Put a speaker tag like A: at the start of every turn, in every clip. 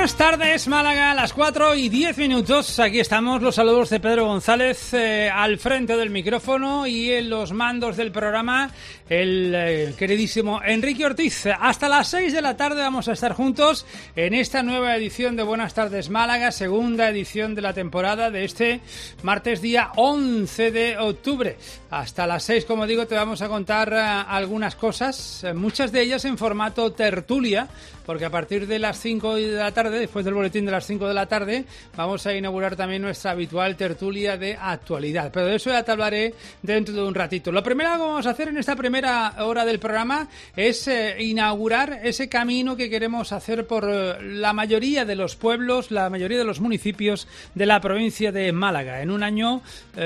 A: Buenas tardes, Málaga, a las 4:10. Aquí estamos, los saludos de Pedro González al frente del micrófono y en los mandos del programa el queridísimo Enrique Ortiz. Hasta las 6 de la tarde vamos a estar juntos en esta nueva edición de Buenas tardes, Málaga, segunda edición de la temporada de este martes día 11 de octubre. Hasta las 6, como digo, te vamos a contar algunas cosas, muchas de ellas en formato tertulia, porque a partir de las 5 de la tarde, después del boletín de las 5 de la tarde, vamos a inaugurar también nuestra habitual tertulia de actualidad. Pero de eso ya te hablaré dentro de un ratito. Lo primero que vamos a hacer en esta primera hora del programa es inaugurar ese camino que queremos hacer por la mayoría de los pueblos, la mayoría de los municipios de la provincia de Málaga, en un año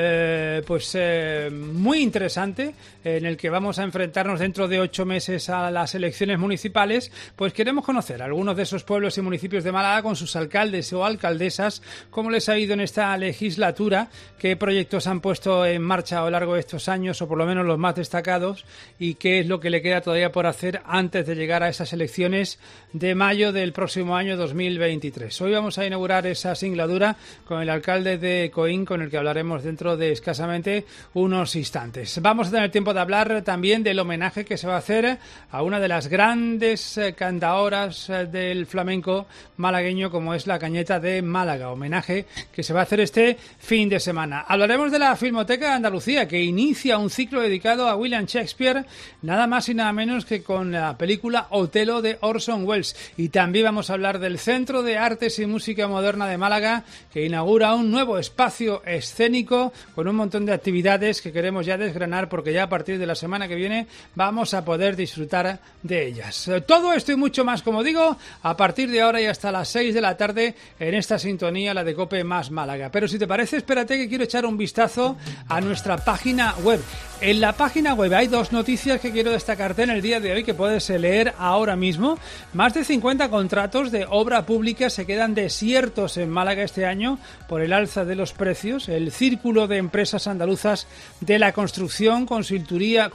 A: muy interesante, en el que vamos a enfrentarnos dentro de 8 meses a las elecciones municipales. Pues queremos conocer a algunos de esos pueblos y municipios de Málaga con sus alcaldes o alcaldesas, cómo les ha ido en esta legislatura, qué proyectos han puesto en marcha a lo largo de estos años, o por lo menos los más destacados, y qué es lo que le queda todavía por hacer antes de llegar a esas elecciones de mayo del próximo año 2023. Hoy vamos a inaugurar esa singladura con el alcalde de Coín, con el que hablaremos dentro de escasamente unos instantes. Vamos a tener tiempo de hablar también del homenaje que se va a hacer a una de las grandes cantaoras del flamenco malagueño, como es la Cañeta de Málaga, homenaje que se va a hacer este fin de semana. Hablaremos de la Filmoteca de Andalucía, que inicia un ciclo dedicado a William Shakespeare, nada más y nada menos que con la película Otelo de Orson Welles. Y también vamos a hablar del Centro de Artes y Música Moderna de Málaga, que inaugura un nuevo espacio escénico con un montón de actividades que queremos ya desgranar, porque ya a partir de la semana que viene vamos a poder disfrutar de ellas. Todo esto y mucho más, como digo, a partir de ahora y hasta las 6 de la tarde en esta sintonía, la de COPE más Málaga. Pero si te parece, espérate que quiero echar un vistazo a nuestra página web. En la página web hay 2 noticias que quiero destacarte en el día de hoy, que puedes leer ahora mismo. Más de 50 contratos de obra pública se quedan desiertos en Málaga este año por el alza de los precios. El Círculo de Empresas Andaluzas de la Construcción, Consultoría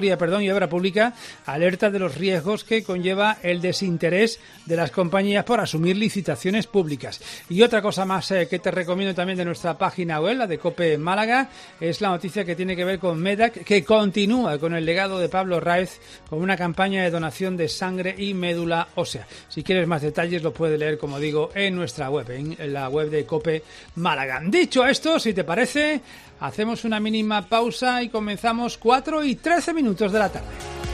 A: y Obra Pública alerta de los riesgos que conlleva el desinterés de las compañías por asumir licitaciones públicas. Y otra cosa más que te recomiendo también de nuestra página web, la de COPE Málaga, es la noticia que tiene que ver con MEDAC, que continúa con el legado de Pablo Raez con una campaña de donación de sangre y médula ósea. Si quieres más detalles lo puedes leer, como digo, en nuestra web, en la web de COPE Málaga. Dicho esto, si te parece, hacemos una mínima pausa y comenzamos 4:13 de la tarde.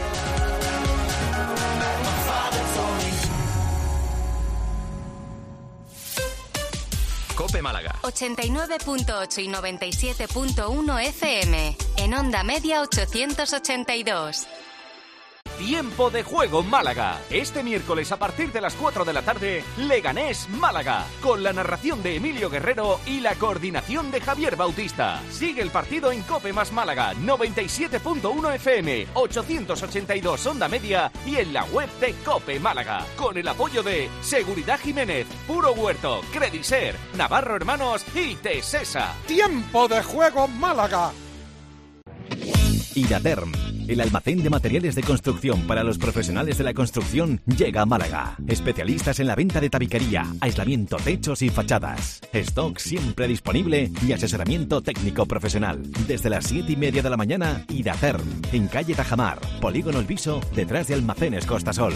B: COPE Málaga
C: 89.8 y 97.1 FM. En onda media 882.
B: Tiempo de juego Málaga. Este miércoles a partir de las 4 de la tarde, Leganés Málaga, con la narración de Emilio Guerrero y la coordinación de Javier Bautista. Sigue el partido en COPE más Málaga, 97.1 FM, 882 onda media y en la web de COPE Málaga, con el apoyo de Seguridad Jiménez, Puro Huerto, Crediser, Navarro Hermanos y Tesesa.
D: Tiempo de juego Málaga.
E: Idaterm, el almacén de materiales de construcción para los profesionales de la construcción, llega a Málaga. Especialistas en la venta de tabiquería, aislamiento, techos y fachadas. Stock siempre disponible y asesoramiento técnico profesional. Desde las 7:30 de la mañana, Idaterm, en calle Tajamar, Polígono El Viso, detrás de Almacenes Costasol.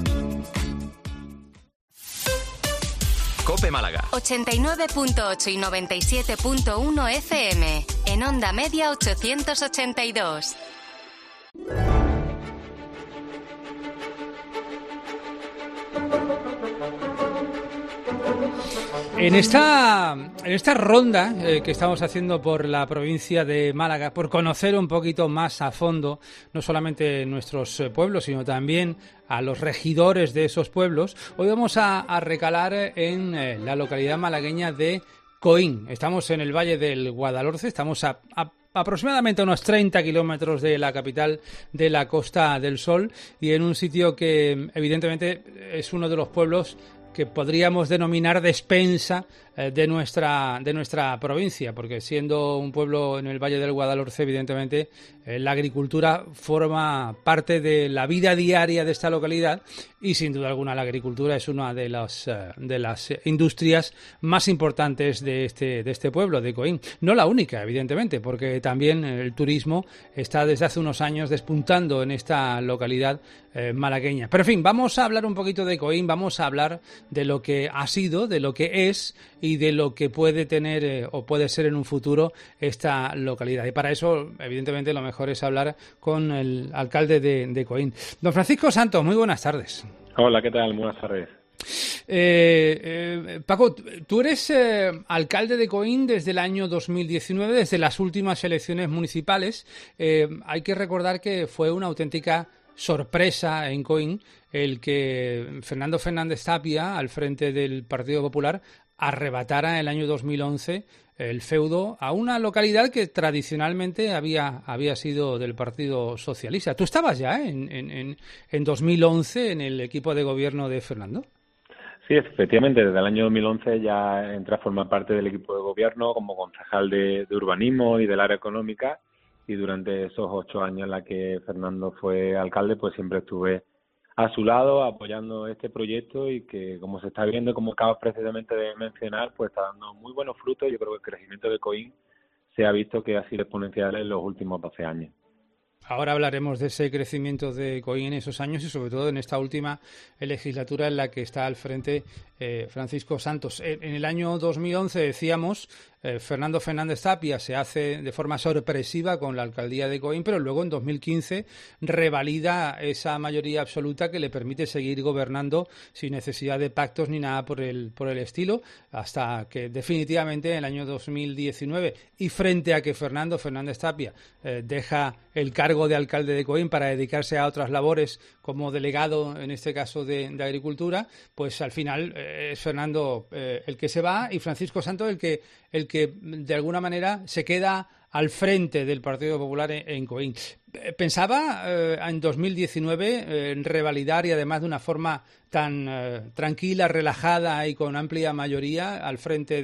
B: COPE Málaga
C: 89.8 y 97.1 FM. En onda media 882.
A: En esta ronda que estamos haciendo por la provincia de Málaga, por conocer un poquito más a fondo, no solamente nuestros pueblos, sino también a los regidores de esos pueblos, hoy vamos a recalar en la localidad malagueña de Coín. Estamos en el Valle del Guadalhorce, estamos a aproximadamente a unos 30 kilómetros de la capital de la Costa del Sol, y en un sitio que evidentemente es uno de los pueblos que podríamos denominar despensa de nuestra provincia, porque siendo un pueblo en el Valle del Guadalhorce, evidentemente, la agricultura forma parte de la vida diaria de esta localidad y, sin duda alguna, la agricultura es una de las industrias más importantes de este pueblo, de Coín. No la única, evidentemente, porque también el turismo está desde hace unos años despuntando en esta localidad malagueña. Pero, en fin, vamos a hablar un poquito de Coín, vamos a hablar de lo que ha sido, de lo que es y de lo que puede tener o puede ser en un futuro esta localidad. Y para eso, evidentemente, lo mejor es hablar con el alcalde de Coín. Don Francisco Santos, muy buenas tardes.
F: Hola, ¿qué tal? Buenas tardes.
A: Paco, tú eres alcalde de Coín desde el año 2019, desde las últimas elecciones municipales. Hay que recordar que fue una auténtica sorpresa en Coín el que Fernando Fernández Tapia, al frente del Partido Popular, arrebatara en el año 2011 el feudo a una localidad que tradicionalmente había sido del Partido Socialista. ¿Tú estabas ya en 2011 en el equipo de gobierno de Fernando?
F: Sí, efectivamente, desde el año 2011 ya entré a formar parte del equipo de gobierno como concejal de urbanismo y del área económica, y durante esos 8 años en la que Fernando fue alcalde, pues siempre estuve a su lado apoyando este proyecto y que, como se está viendo, como acabas precisamente de mencionar, pues está dando muy buenos frutos. Yo creo que el crecimiento de Coín se ha visto que ha sido exponencial en los últimos 12 años.
A: Ahora hablaremos de ese crecimiento de Coín en esos años y sobre todo en esta última legislatura en la que está al frente Francisco Santos. En el año 2011, decíamos, Fernando Fernández Tapia se hace de forma sorpresiva con la alcaldía de Coín, pero luego en 2015 revalida esa mayoría absoluta que le permite seguir gobernando sin necesidad de pactos ni nada por el estilo, hasta que definitivamente en el año 2019, y frente a que Fernando Fernández Tapia deja el cargo de alcalde de Coín para dedicarse a otras labores como delegado, en este caso de Agricultura, pues al final es Fernando el que se va y Francisco Santos el que de alguna manera se queda al frente del Partido Popular en Coín. Pensaba en 2019 en revalidar, y además de una forma tan tranquila, relajada y con amplia mayoría al frente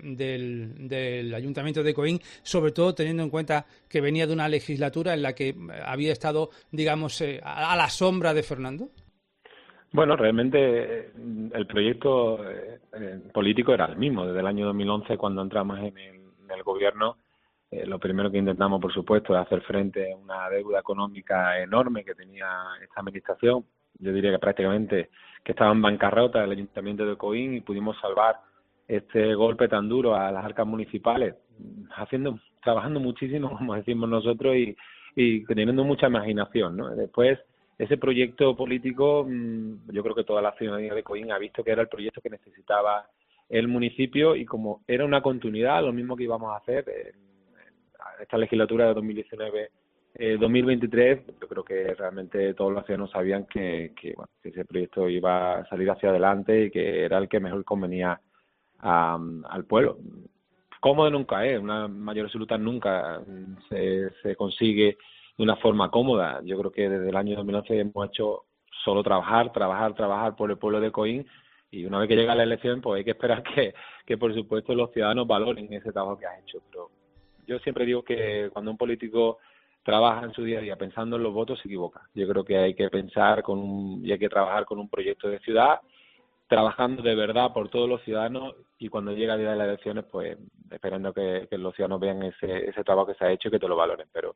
A: del Ayuntamiento de Coín, sobre todo teniendo en cuenta que venía de una legislatura en la que había estado, digamos, a la sombra de Fernando.
F: Bueno, realmente el proyecto político era el mismo. Desde el año 2011, cuando entramos en el gobierno, lo primero que intentamos, por supuesto, es hacer frente a una deuda económica enorme que tenía esta administración. Yo diría que prácticamente que estaba en bancarrota el Ayuntamiento de Coín, y pudimos salvar este golpe tan duro a las arcas municipales, trabajando muchísimo, como decimos nosotros, y teniendo mucha imaginación, ¿no? Después, ese proyecto político, yo creo que toda la ciudadanía de Coín ha visto que era el proyecto que necesitaba el municipio, y como era una continuidad, lo mismo que íbamos a hacer en esta legislatura de 2023, yo creo que realmente todos los ciudadanos sabían que ese proyecto iba a salir hacia adelante y que era el que mejor convenía al pueblo. Cómodo nunca es, una mayoría absoluta nunca se consigue de una forma cómoda. Yo creo que desde el año 2011 hemos hecho solo trabajar por el pueblo de Coín, y una vez que llega la elección, pues hay que esperar que por supuesto los ciudadanos valoren ese trabajo que has hecho. Pero yo siempre digo que cuando un político trabaja en su día a día pensando en los votos, se equivoca. Yo creo que hay que pensar y hay que trabajar con un proyecto de ciudad, trabajando de verdad por todos los ciudadanos, y cuando llega el día de las elecciones, pues esperando que los ciudadanos vean ese trabajo que se ha hecho y que te lo valoren. Pero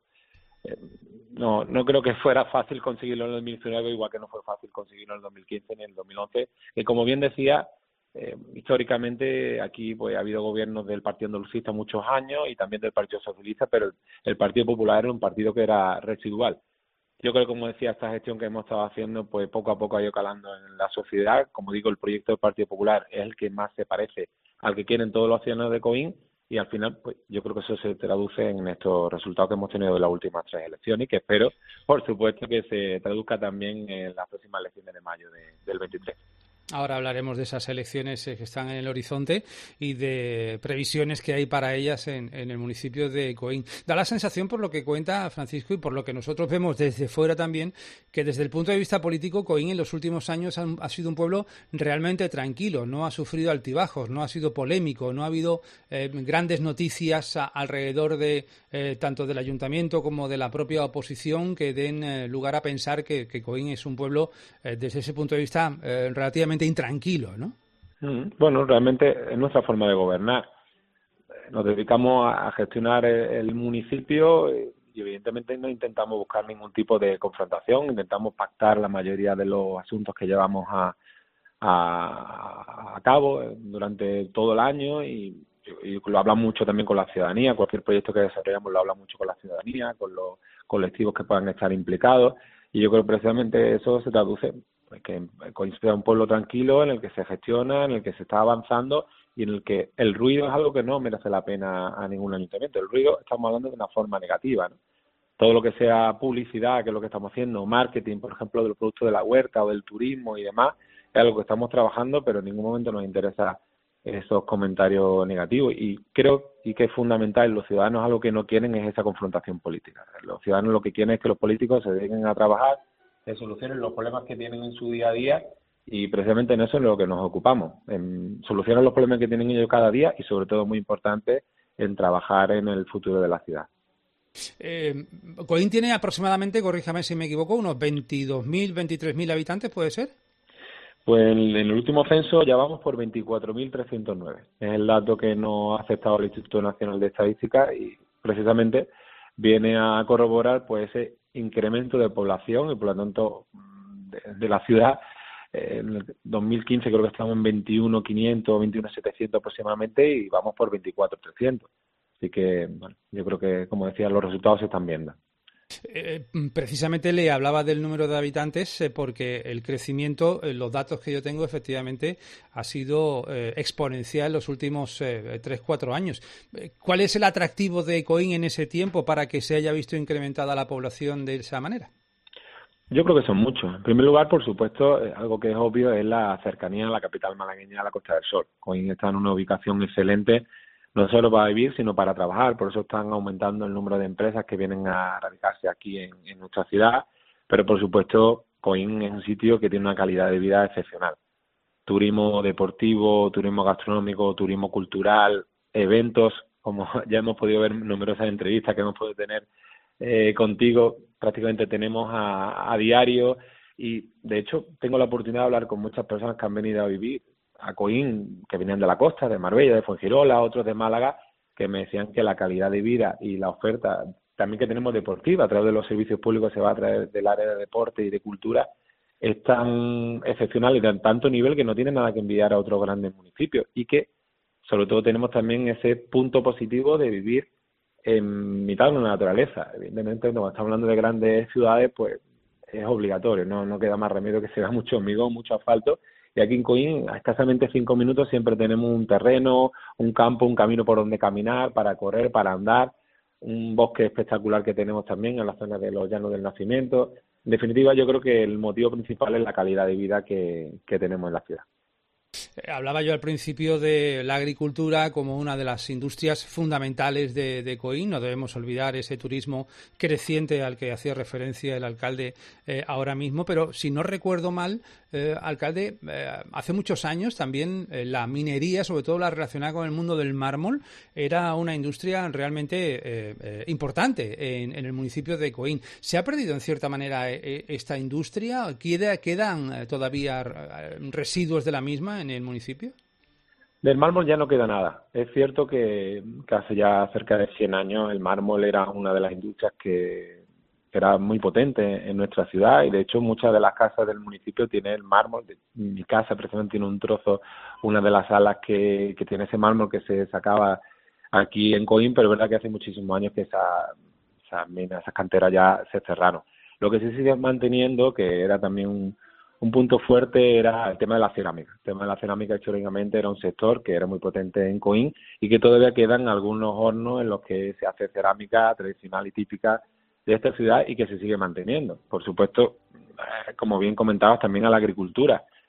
F: no creo que fuera fácil conseguirlo en el 2019, igual que no fue fácil conseguirlo en el 2015 ni en el 2011, que, como bien decía, históricamente aquí pues ha habido gobiernos del Partido Andalucista muchos años y también del Partido Socialista, pero el Partido Popular era un partido que era residual. Yo creo que, como decía, esta gestión que hemos estado haciendo, pues poco a poco ha ido calando en la sociedad. Como digo, el proyecto del Partido Popular es el que más se parece al que quieren todos los ciudadanos de Coín, y al final, pues yo creo que eso se traduce en estos resultados que hemos tenido en las últimas 3 elecciones, y que espero, por supuesto, que se traduzca también en las próximas elecciones de mayo del 23.
A: Ahora hablaremos de esas elecciones que están en el horizonte y de previsiones que hay para ellas en el municipio de Coín. Da la sensación, por lo que cuenta Francisco y por lo que nosotros vemos desde fuera también, que desde el punto de vista político Coín en los últimos años ha sido un pueblo realmente tranquilo, no ha sufrido altibajos, no ha sido polémico, no ha habido grandes noticias alrededor de tanto del ayuntamiento como de la propia oposición que den lugar a pensar que Coín es un pueblo desde ese punto de vista relativamente intranquilo, ¿no?
F: Bueno, realmente es nuestra forma de gobernar. Nos dedicamos a gestionar el municipio y evidentemente no intentamos buscar ningún tipo de confrontación, intentamos pactar la mayoría de los asuntos que llevamos a cabo durante todo el año y lo hablamos mucho también con la ciudadanía. Cualquier proyecto que desarrollamos lo hablamos mucho con la ciudadanía, con los colectivos que puedan estar implicados, y yo creo que precisamente eso se traduce que coincide un pueblo tranquilo en el que se gestiona, en el que se está avanzando y en el que el ruido es algo que no merece la pena a ningún ayuntamiento. El ruido estamos hablando de una forma negativa, ¿no? Todo lo que sea publicidad, que es lo que estamos haciendo, marketing, por ejemplo, de los productos de la huerta o del turismo y demás, es algo que estamos trabajando, pero en ningún momento nos interesa esos comentarios negativos. Y creo que es fundamental, los ciudadanos algo que no quieren es esa confrontación política. Los ciudadanos lo que quieren es que los políticos se dediquen a trabajar, que solucionen los problemas que tienen en su día a día, y precisamente en eso es lo que nos ocupamos, en solucionar los problemas que tienen ellos cada día y sobre todo, muy importante, en trabajar en el futuro de la ciudad.
A: Coín tiene aproximadamente, corríjame si me equivoco, unos 22.000, 23.000 habitantes, ¿puede ser?
F: Pues en el último censo ya vamos por 24.309. Es el dato que nos ha aceptado el Instituto Nacional de Estadística y precisamente viene a corroborar pues ese incremento de población y por lo tanto de la ciudad. En el 2015 creo que estamos en 21.500, 21.700 aproximadamente y vamos por 24.300. Así que, bueno, yo creo que, como decía, los resultados se están viendo.
A: Precisamente le hablaba del número de habitantes porque el crecimiento, los datos que yo tengo, efectivamente ha sido exponencial los últimos 3-4 años. ¿Cuál es el atractivo de Coín en ese tiempo para que se haya visto incrementada la población de esa manera?
F: Yo creo que son muchos. En primer lugar, por supuesto, algo que es obvio es la cercanía a la capital malagueña, a la Costa del Sol. Coín está en una ubicación excelente, no solo para vivir, sino para trabajar. Por eso están aumentando el número de empresas que vienen a radicarse aquí en nuestra ciudad. Pero, por supuesto, Coín es un sitio que tiene una calidad de vida excepcional. Turismo deportivo, turismo gastronómico, turismo cultural, eventos, como ya hemos podido ver en numerosas entrevistas que hemos podido tener contigo, prácticamente tenemos a diario. Y, de hecho, tengo la oportunidad de hablar con muchas personas que han venido a vivir a Coín, que venían de la costa, de Marbella, de Fuengirola, otros de Málaga, que me decían que la calidad de vida y la oferta también que tenemos deportiva a través de los servicios públicos se va a través del área de deporte y de cultura es tan excepcional y de tanto nivel que no tiene nada que envidiar a otros grandes municipios y que sobre todo tenemos también ese punto positivo de vivir en mitad de una naturaleza. Evidentemente, cuando estamos hablando de grandes ciudades, pues es obligatorio, no queda más remedio que se vea mucho hormigón, mucho asfalto. Y aquí en Coín, a escasamente 5 minutos, siempre tenemos un terreno, un campo, un camino por donde caminar, para correr, para andar, un bosque espectacular que tenemos también en la zona de los Llanos del Nacimiento. En definitiva, yo creo que el motivo principal es la calidad de vida que tenemos en la ciudad.
A: Hablaba yo al principio de la agricultura como una de las industrias fundamentales de Coín. No debemos olvidar ese turismo creciente al que hacía referencia el alcalde ahora mismo. Pero si no recuerdo mal, alcalde, hace muchos años también la minería, sobre todo la relacionada con el mundo del mármol, era una industria realmente importante en el municipio de Coín. ¿Se ha perdido en cierta manera esta industria? ¿Quedan todavía residuos de la misma en el municipio?
F: Del mármol ya no queda nada. Es cierto que hace ya cerca de 100 años el mármol era una de las industrias que era muy potente en nuestra ciudad y de hecho muchas de las casas del municipio tienen el mármol. Mi casa precisamente tiene un trozo, una de las salas que tiene ese mármol que se sacaba aquí en Coín, pero es verdad que hace muchísimos años que esas minas, esas canteras ya se cerraron. Lo que sí sigue manteniendo, que era también un punto fuerte, era el tema de la cerámica. El tema de la cerámica históricamente era un sector que era muy potente en Coín y que todavía quedan algunos hornos en los que se hace cerámica tradicional y típica de esta ciudad y que se sigue manteniendo. Por supuesto, como bien comentabas, también a la agricultura.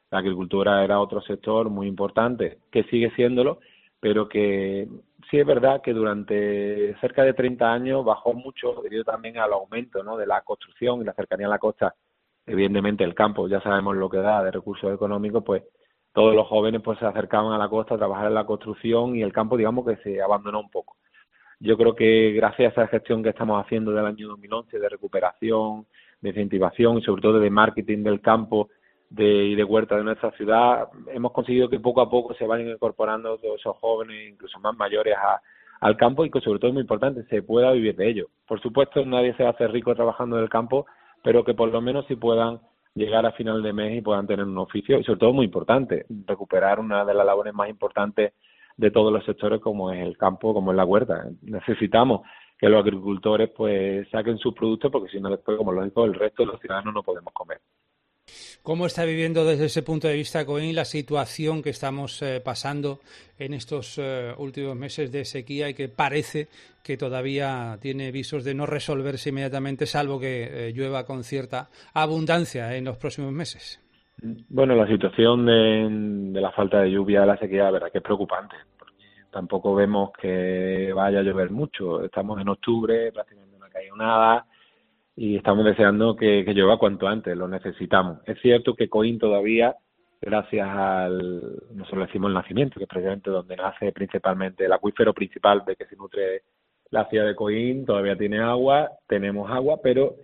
F: La agricultura era otro sector muy importante, que sigue siéndolo, pero que sí es verdad que durante cerca de 30 años bajó mucho debido también al aumento, ¿no?, de la construcción y la cercanía a la costa. Evidentemente el campo, ya sabemos lo que da de recursos económicos, pues todos los jóvenes pues se acercaban a la costa a trabajar en la construcción y el campo, digamos, que se abandonó un poco. Yo creo que gracias a esa gestión que estamos haciendo del año 2011 de recuperación, de incentivación y sobre todo de marketing del campo y de huerta de nuestra ciudad, hemos conseguido que poco a poco se vayan incorporando todos esos jóvenes, incluso más mayores, al campo, y que sobre todo es muy importante, se pueda vivir de ello. Por supuesto, nadie se va a hacer rico trabajando en el campo, pero que por lo menos sí puedan llegar a final de mes y puedan tener un oficio, y sobre todo muy importante, recuperar una de las labores más importantes de todos los sectores, como es el campo, como es la huerta. Necesitamos que los agricultores pues saquen sus productos, porque si no después, como lógico, el resto de los ciudadanos no podemos comer.
A: ¿Cómo está viviendo desde ese punto de vista, Coín, la situación que estamos pasando en estos últimos meses de sequía y que parece que todavía tiene visos de no resolverse inmediatamente, salvo que llueva con cierta abundancia en los próximos meses?
F: Bueno, la situación de la falta de lluvia, de la sequía, la verdad que es preocupante, porque tampoco vemos que vaya a llover mucho. Estamos en octubre, prácticamente no ha caído nada, y estamos deseando que llueva cuanto antes, lo necesitamos. Es cierto que Coín todavía, gracias nosotros decimos el nacimiento, que es precisamente donde nace principalmente el acuífero principal de que se nutre la ciudad de Coín, todavía tiene agua, tenemos agua, pero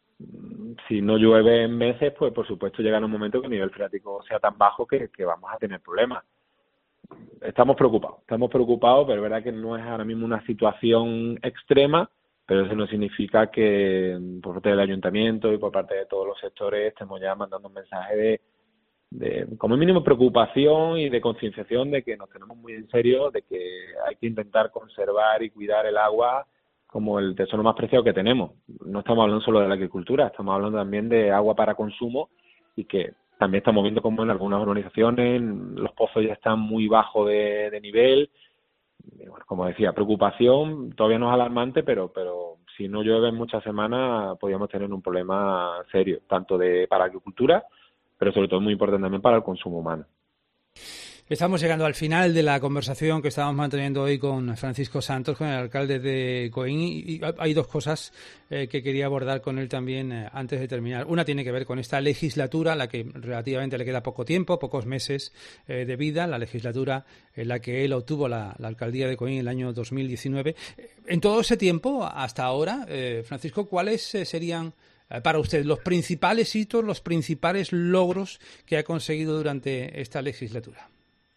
F: si no llueve en meses, pues por supuesto llega un momento que el nivel freático sea tan bajo que vamos a tener problemas. Estamos preocupados, pero es verdad que no es ahora mismo una situación extrema, pero eso no significa que por parte del ayuntamiento y por parte de todos los sectores estemos ya mandando un mensaje de como mínimo preocupación y de concienciación de que nos tenemos muy en serio, de que hay que intentar conservar y cuidar el agua como el tesoro más preciado que tenemos. No estamos hablando solo de la agricultura, estamos hablando también de agua para consumo, y que también estamos viendo como en algunas urbanizaciones los pozos ya están muy bajo de nivel. Y bueno, como decía, preocupación, todavía no es alarmante, pero si no llueve en muchas semanas podríamos tener un problema serio, tanto para la agricultura, pero sobre todo muy importante también para el consumo humano.
A: Estamos llegando al final de la conversación que estamos manteniendo hoy con Francisco Santos, con el alcalde de Coín, y hay dos cosas que quería abordar con él también antes de terminar. Una tiene que ver con esta legislatura, a la que relativamente le queda poco tiempo, pocos meses de vida, la legislatura en la que él obtuvo la alcaldía de Coín en el año 2019. En todo ese tiempo, hasta ahora, Francisco, ¿cuáles serían para usted los principales hitos, los principales logros que ha conseguido durante esta legislatura?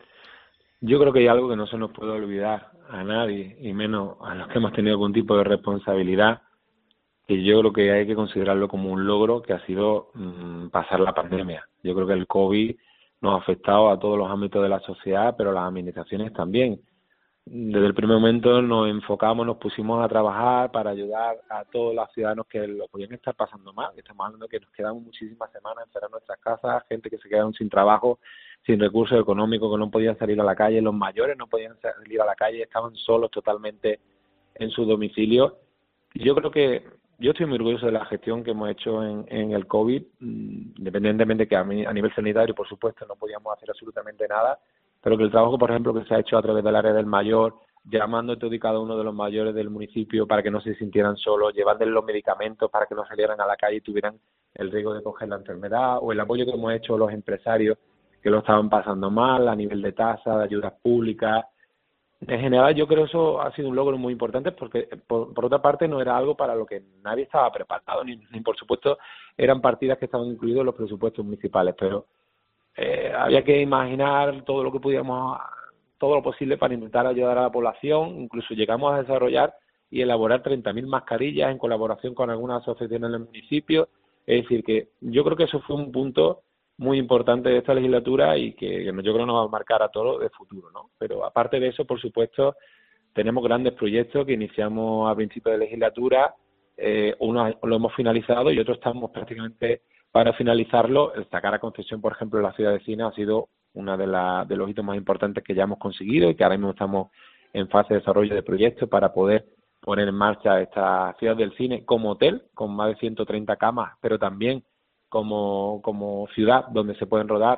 F: Yo creo que hay algo que no se nos puede olvidar a nadie, y menos a los que hemos tenido algún tipo de responsabilidad, que yo creo que hay que considerarlo como un logro, que ha sido pasar la pandemia. Yo creo que el COVID nos ha afectado a todos los ámbitos de la sociedad, pero las administraciones también. Desde el primer momento nos enfocamos, nos pusimos a trabajar para ayudar a todos los ciudadanos que lo podían estar pasando mal. Estamos hablando de que nos quedan muchísimas semanas encerrados en nuestras casas, gente que se quedaron sin trabajo, sin recursos económicos, que no podían salir a la calle, los mayores no podían salir a la calle, estaban solos totalmente en su domicilio. Y yo creo que yo estoy muy orgulloso de la gestión que hemos hecho en el COVID, independientemente que a nivel sanitario, por supuesto, no podíamos hacer absolutamente nada, pero que el trabajo, por ejemplo, que se ha hecho a través del área del mayor, llamando a todo y cada uno de los mayores del municipio para que no se sintieran solos, llevándoles los medicamentos para que no salieran a la calle y tuvieran el riesgo de coger la enfermedad, o el apoyo que hemos hecho a los empresarios que lo estaban pasando mal a nivel de tasas, de ayudas públicas. En general, yo creo que eso ha sido un logro muy importante, porque por otra parte no era algo para lo que nadie estaba preparado, ni por supuesto eran partidas que estaban incluidas en los presupuestos municipales, pero había que imaginar todo lo que pudiéramos, todo lo posible para intentar ayudar a la población. Incluso llegamos a desarrollar y elaborar 30.000 mascarillas en colaboración con algunas asociaciones del municipio. Es decir, que yo creo que eso fue un punto muy importante de esta legislatura y que yo creo que nos va a marcar a todos de futuro, ¿no? Pero aparte de eso, por supuesto, tenemos grandes proyectos que iniciamos a principios de legislatura, unos lo hemos finalizado y otros estamos prácticamente para finalizarlo. El sacar a concesión, por ejemplo, la ciudad de cine ha sido una de los hitos más importantes que ya hemos conseguido, y que ahora mismo estamos en fase de desarrollo de proyectos para poder poner en marcha esta ciudad del cine como hotel, con más de 130 camas, pero también como ciudad donde se pueden rodar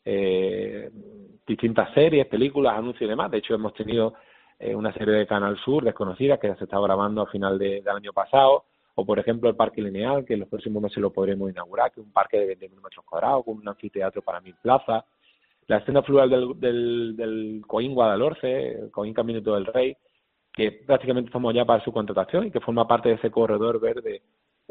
F: distintas series, películas, anuncios y demás. De hecho, hemos tenido una serie de Canal Sur desconocida que ya se está grabando a final del año pasado, o por ejemplo el Parque Lineal, que en los próximos meses lo podremos inaugurar, que es un parque de 20.000 metros cuadrados con un anfiteatro para 1.000 plazas. La escena fluvial del Coín Guadalhorce, el Coín Caminito del Rey, que prácticamente estamos ya para su contratación y que forma parte de ese corredor verde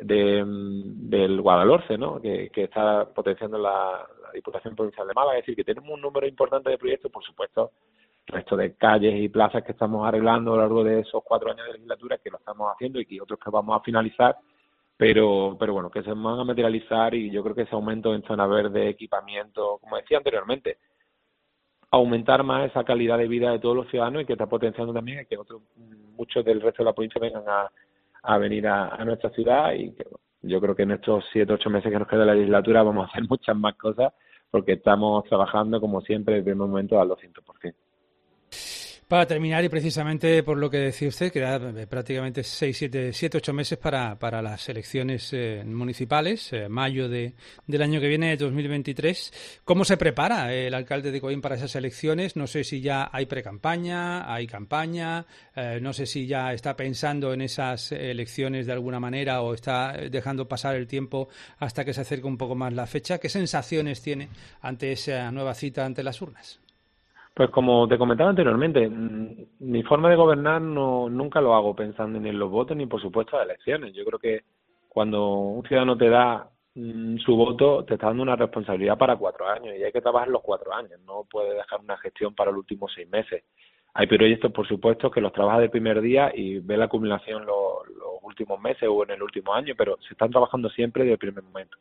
F: del Guadalhorce, ¿no? Que está potenciando la Diputación Provincial de Málaga. Es decir, que tenemos un número importante de proyectos, por supuesto, resto de calles y plazas que estamos arreglando a lo largo de esos 4 años de legislatura, que lo estamos haciendo y que otros que vamos a finalizar, pero bueno, que se van a materializar, y yo creo que ese aumento en zona verde, equipamiento, como decía anteriormente, aumentar más esa calidad de vida de todos los ciudadanos, y que está potenciando también que muchos del resto de la provincia vengan a venir a nuestra ciudad, y que yo creo que en estos 7-8 meses que nos queda de la legislatura vamos a hacer muchas más cosas, porque estamos trabajando como siempre desde el primer momento al 200%.
A: Para terminar, y precisamente por lo que decía usted, queda prácticamente 7-8 meses para las elecciones municipales, mayo del año que viene, de 2023. ¿Cómo se prepara el alcalde de Coín para esas elecciones? No sé si ya hay precampaña, hay campaña, no sé si ya está pensando en esas elecciones de alguna manera o está dejando pasar el tiempo hasta que se acerque un poco más la fecha. ¿Qué sensaciones tiene ante esa nueva cita ante las urnas?
F: Pues como te comentaba anteriormente, mi forma de gobernar nunca lo hago pensando ni en los votos ni por supuesto las elecciones. Yo creo que cuando un ciudadano te da su voto, te está dando una responsabilidad para 4 años, y hay que trabajar los 4 años, no puedes dejar una gestión para los últimos 6 meses. Hay proyectos, por supuesto, que los trabajas del primer día y ves la acumulación los últimos meses o en el último año, pero se están trabajando siempre desde el primer momento.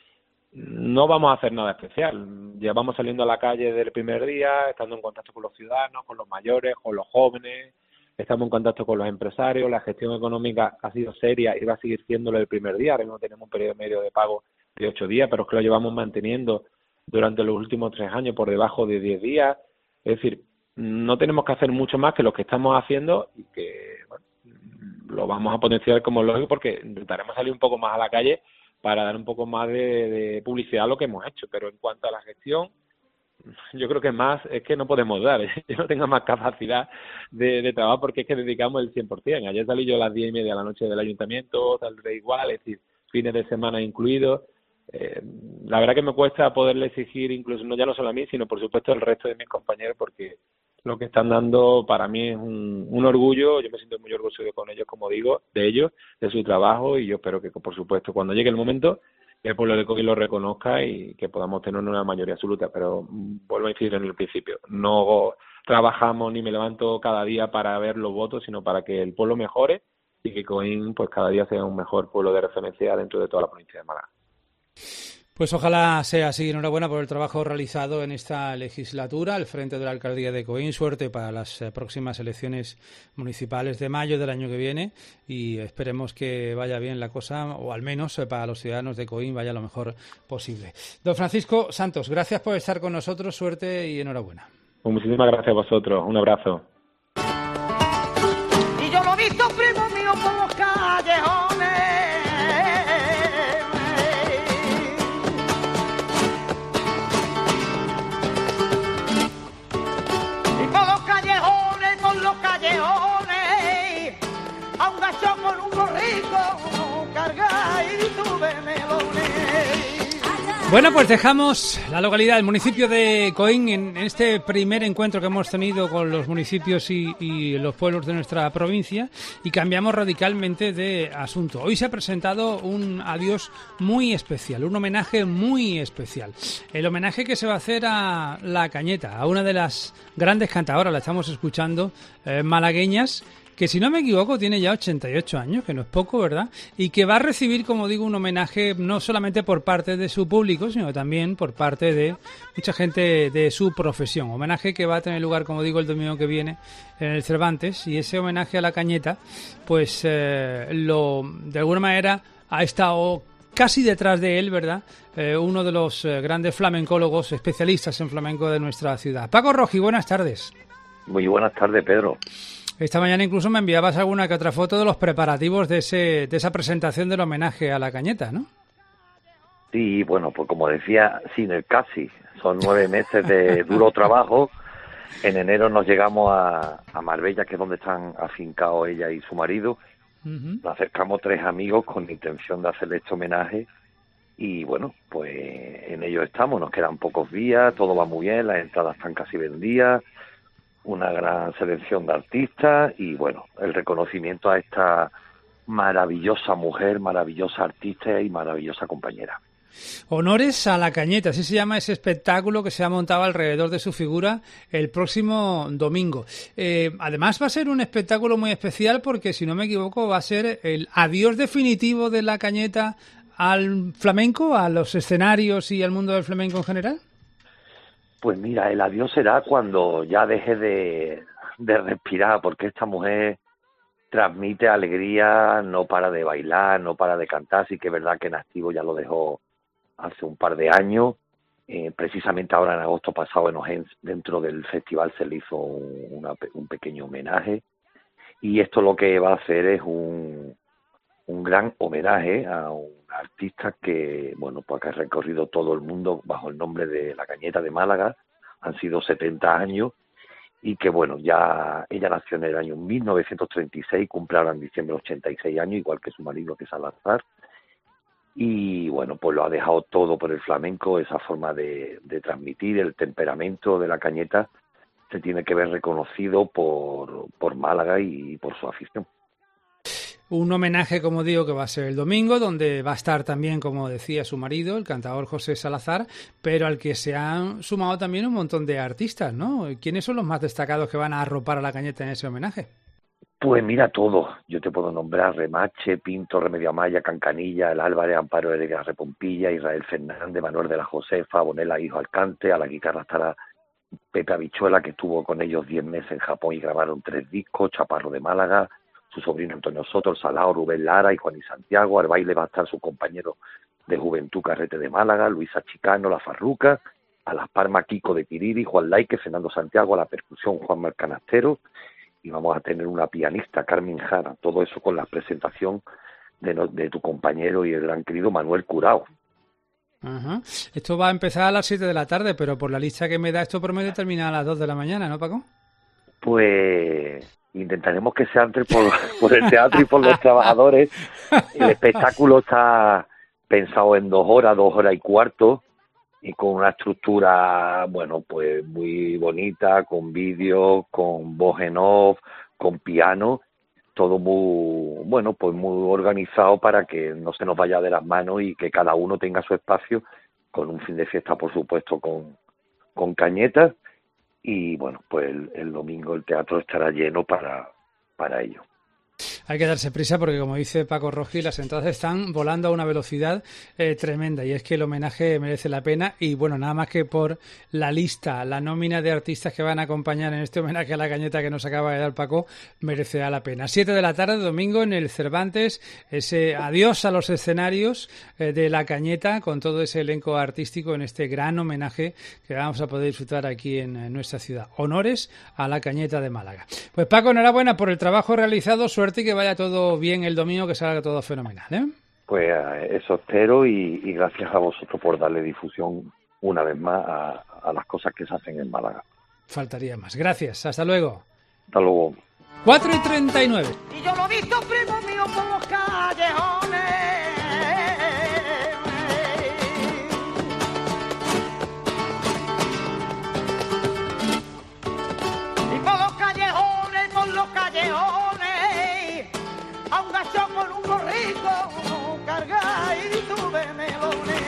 F: No vamos a hacer nada especial. Llevamos saliendo a la calle desde el primer día, estando en contacto con los ciudadanos, con los mayores, con los jóvenes, estamos en contacto con los empresarios. La gestión económica ha sido seria y va a seguir siéndolo el primer día. Ahora mismo tenemos un periodo medio de pago de 8 días, pero es que lo llevamos manteniendo durante los últimos 3 años por debajo de 10 días. Es decir, no tenemos que hacer mucho más que lo que estamos haciendo, y que bueno, lo vamos a potenciar como lógico, porque intentaremos salir un poco más a la calle para dar un poco más de publicidad a lo que hemos hecho. Pero en cuanto a la gestión, yo creo que más es que no podemos dar. Yo no tengo más capacidad de trabajo, porque es que dedicamos el 100%. Ayer salí yo a las 10:30 de la noche del ayuntamiento, saldré igual, es decir, fines de semana incluidos. La verdad que me cuesta poderle exigir, incluso no solo a mí, sino por supuesto al resto de mis compañeros, porque lo que están dando para mí es un orgullo. Yo me siento muy orgulloso con ellos, como digo, de ellos, de su trabajo, y yo espero que, por supuesto, cuando llegue el momento, el pueblo de Coín lo reconozca y que podamos tener una mayoría absoluta. Pero vuelvo a decir en el principio, no trabajamos ni me levanto cada día para ver los votos, sino para que el pueblo mejore y que Coín pues cada día sea un mejor pueblo de referencia dentro de toda la provincia de Málaga.
A: Pues ojalá sea así. Enhorabuena por el trabajo realizado en esta legislatura al frente de la alcaldía de Coín. Suerte para las próximas elecciones municipales de mayo del año que viene, y esperemos que vaya bien la cosa, o al menos para los ciudadanos de Coín vaya lo mejor posible. Don Francisco Santos, gracias por estar con nosotros. Suerte y enhorabuena.
F: Pues muchísimas gracias a vosotros. Un abrazo.
G: Y yo lo he visto, primo mío, por los callejones. A un gacho con un gorrito carga y tuve melones.
A: Bueno, pues dejamos la localidad, el municipio de Coín, en este primer encuentro que hemos tenido con los municipios y los pueblos de nuestra provincia, y cambiamos radicalmente de asunto. Hoy se ha presentado un adiós muy especial, un homenaje muy especial. El homenaje que se va a hacer a La Cañeta, a una de las grandes cantadoras, la estamos escuchando, malagueñas, que si no me equivoco tiene ya 88 años, que no es poco, ¿verdad? Y que va a recibir, como digo, un homenaje no solamente por parte de su público, sino también por parte de mucha gente de su profesión. Homenaje que va a tener lugar, como digo, el domingo que viene en el Cervantes, y ese homenaje a La Cañeta, pues de alguna manera ha estado casi detrás de él, ¿verdad? Uno de los grandes flamencólogos, especialistas en flamenco de nuestra ciudad. Paco Roji, buenas tardes.
H: Muy buenas tardes, Pedro.
A: Esta mañana incluso me enviabas alguna que otra foto de los preparativos de esa presentación del homenaje a La Cañeta, ¿no?
H: Sí, bueno, pues como decía, sin el casi. Son 9 meses de duro trabajo. En enero nos llegamos a Marbella, que es donde están afincados ella y su marido. Nos acercamos 3 amigos con la intención de hacerle este homenaje. Y bueno, pues en ello estamos. Nos quedan pocos días, todo va muy bien, las entradas están casi vendidas. Una gran selección de artistas y bueno, el reconocimiento a esta maravillosa mujer, maravillosa artista y maravillosa compañera.
A: Honores a la Cañeta, así se llama ese espectáculo que se ha montado alrededor de su figura el próximo domingo. Además va a ser un espectáculo muy especial porque, si no me equivoco, va a ser el adiós definitivo de la Cañeta al flamenco, a los escenarios y al mundo del flamenco en general.
H: Pues mira, el adiós será cuando ya deje de respirar, porque esta mujer transmite alegría, no para de bailar, no para de cantar. Sí que es verdad que en activo ya lo dejó hace un par de años. Precisamente ahora en agosto pasado en Ojens, dentro del festival, se le hizo un pequeño homenaje. Y esto lo que va a hacer es un gran homenaje a un artista que, bueno, pues que ha recorrido todo el mundo bajo el nombre de La Cañeta de Málaga. Han sido 70 años y que, bueno, ya ella nació en el año 1936, cumple ahora en diciembre 86 años, igual que su marido, que es Salazar. Y, bueno, pues lo ha dejado todo por el flamenco. Esa forma de transmitir el temperamento de La Cañeta se tiene que ver reconocido por Málaga y por su afición.
A: Un homenaje, como digo, que va a ser el domingo, donde va a estar también, como decía su marido, el cantador José Salazar, pero al que se han sumado también un montón de artistas, ¿no? ¿Quiénes son los más destacados que van a arropar a La Cañeta en ese homenaje?
H: Pues mira, todos. Yo te puedo nombrar Remache, Pinto, Remedio Amaya, Cancanilla, El Álvarez, Amparo Heredia Repompilla, Israel Fernández, Manuel de la Josefa, Bonela Hijo Alcante. A la guitarra estará Pepe Habichuela, que estuvo con ellos 10 meses en Japón y grabaron 3 discos, Chaparro de Málaga, su sobrino Antonio Soto, el Salao, Rubén Lara y Juan y Santiago. Al baile va a estar su compañero de juventud Carrete de Málaga, Luisa Chicano, La Farruca. A las palmas Kiko de Piriri, Juan Laique, Fernando Santiago. A la percusión Juan Marcanastero. Y vamos a tener una pianista, Carmen Jara. Todo eso con la presentación de tu compañero y el gran querido Manuel Curao.
A: Ajá. Esto va a empezar a las 7 de la tarde, pero por la lista que me da esto promedio termina a las 2 de la mañana, ¿no, Paco?
H: Pues intentaremos que sea antes por el teatro y por los trabajadores. El espectáculo está pensado en 2 horas y cuarto, y con una estructura, bueno, pues muy bonita, con vídeo, con voz en off, con piano, todo muy, bueno, pues muy organizado para que no se nos vaya de las manos y que cada uno tenga su espacio, con un fin de fiesta, por supuesto, con Cañeta. Y bueno, pues el domingo el teatro estará lleno para ello.
A: Hay que darse prisa porque, como dice Paco Roji, las entradas están volando a una velocidad tremenda, y es que el homenaje merece la pena. Y bueno, nada más que por la lista, la nómina de artistas que van a acompañar en este homenaje a La Cañeta que nos acaba de dar Paco, merecerá la pena. 7 de la tarde, domingo, en el Cervantes, ese adiós a los escenarios de La Cañeta, con todo ese elenco artístico en este gran homenaje que vamos a poder disfrutar aquí en nuestra ciudad. Honores a La Cañeta de Málaga. Pues Paco, enhorabuena por el trabajo realizado, suerte y que vaya todo bien el domingo, que salga todo fenomenal, ¿eh?
H: Pues eso espero, y gracias a vosotros por darle difusión una vez más a las cosas que se hacen en Málaga.
A: Faltaría más. Gracias, hasta luego.
H: Hasta luego.
A: 4:39.
G: Y yo lo he visto, primo mío, por los callejones. Y por los callejones, a un gacho con un gorrito, carga y tuve melones.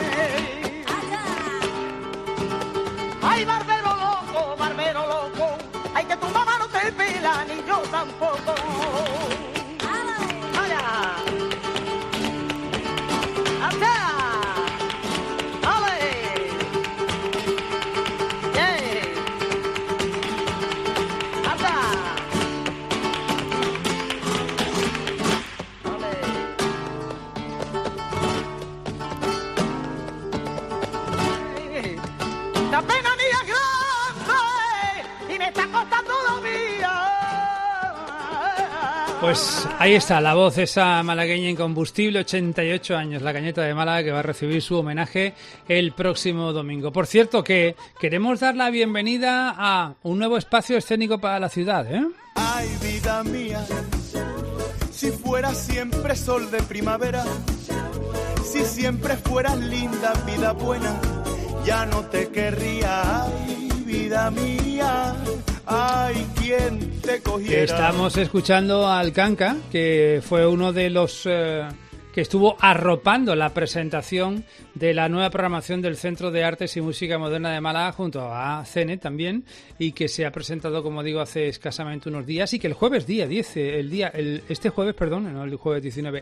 G: Ay, barbero loco, ay, que tu mamá no te pela, ni yo tampoco. ¡Vaya! ¡Anda! ¡Ale! ¡Yeah! ¡Anda! ¡Ale! La pena mía grande y me está costando la vida.
A: Pues ahí está, la voz esa malagueña incombustible, 88 años, la Cañeta de Málaga, que va a recibir su homenaje el próximo domingo. Por cierto, que queremos dar la bienvenida a un nuevo espacio escénico para la ciudad, ¿eh?
I: Ay, vida mía, si fuera siempre sol de primavera, si siempre fueras linda, vida buena, ya no te querría. Ay, vida mía, ay, ¿quién te cogiera?
A: Estamos escuchando al Canca, que fue uno de los que estuvo arropando la presentación de la nueva programación del Centro de Artes y Música Moderna de Málaga junto a CENE también, y que se ha presentado, como digo, hace escasamente unos días, y que el jueves día 10, este jueves a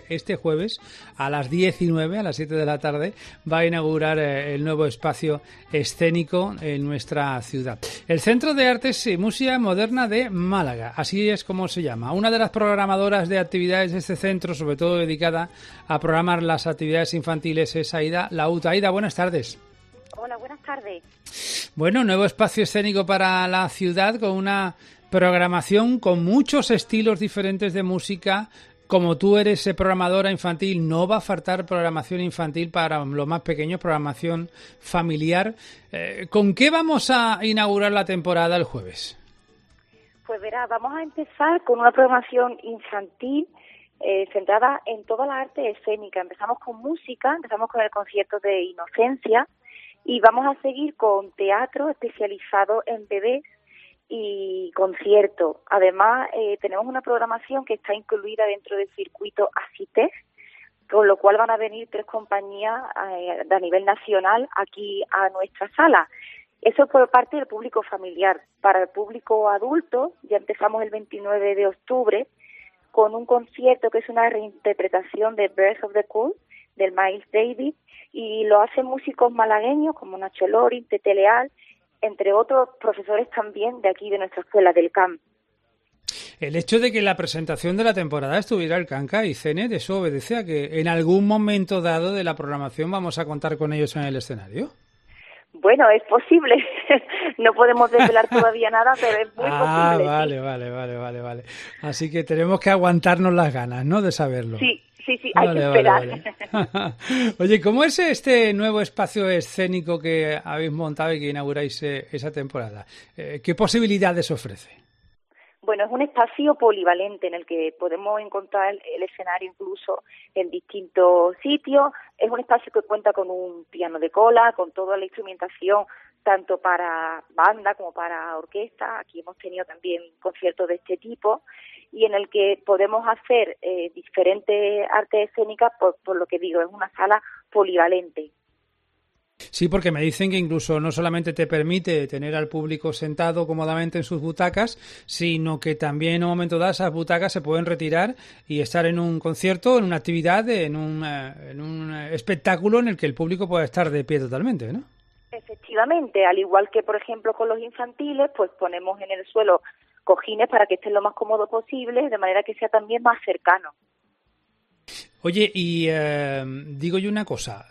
A: las 19, a las 7 de la tarde, va a inaugurar el nuevo espacio escénico en nuestra ciudad. El Centro de Artes y Música Moderna de Málaga, así es como se llama. Una de las programadoras de actividades de este centro, sobre todo dedicada a programar las actividades infantiles, es Aida Laúd. Aida, buenas tardes.
J: Hola, buenas tardes.
A: Bueno, nuevo espacio escénico para la ciudad con una programación con muchos estilos diferentes de música. Como tú eres programadora infantil, no va a faltar programación infantil para los más pequeños, programación familiar. ¿Con qué vamos a inaugurar la temporada el jueves?
J: Pues verá, vamos a empezar con una programación infantil centrada en toda la arte escénica. Empezamos con música, empezamos con el concierto de Inocencia y vamos a seguir con teatro especializado en bebés y concierto. Además, tenemos una programación que está incluida dentro del circuito ACITES, con lo cual van a venir 3 compañías a nivel nacional aquí a nuestra sala. Eso por parte del público familiar. Para el público adulto, ya empezamos el 29 de octubre con un concierto que es una reinterpretación de Birth of the Cool, del Miles Davis, y lo hacen músicos malagueños como Nacho Lorin, Tete Leal, entre otros profesores también de aquí de nuestra escuela del CAM.
A: El hecho de que la presentación de la temporada estuviera el Canca y CENE, eso obedece a que en algún momento dado de la programación vamos a contar con ellos en el escenario.
J: Bueno, es posible. No podemos desvelar todavía nada, pero es muy posible.
A: Vale. Así que tenemos que aguantarnos las ganas, ¿no?, de saberlo.
J: Sí, hay que esperar.
A: Vale. Oye, ¿cómo es este nuevo espacio escénico que habéis montado y que inauguráis esa temporada? ¿Qué posibilidades ofrece?
J: Bueno, es un espacio polivalente en el que podemos encontrar el escenario incluso en distintos sitios. Es un espacio que cuenta con un piano de cola, con toda la instrumentación, tanto para banda como para orquesta. Aquí hemos tenido también conciertos de este tipo, y en el que podemos hacer diferentes artes escénicas, por lo que digo, es una sala polivalente.
A: Sí, porque me dicen que incluso no solamente te permite tener al público sentado cómodamente en sus butacas, sino que también en un momento dado esas butacas se pueden retirar y estar en un concierto, en una actividad, en un espectáculo en el que el público pueda estar de pie totalmente, ¿no?
J: Efectivamente, al igual que, por ejemplo, con los infantiles, pues ponemos en el suelo cojines para que estén lo más cómodo posible, de manera que sea también más cercano.
A: Oye, y digo yo una cosa,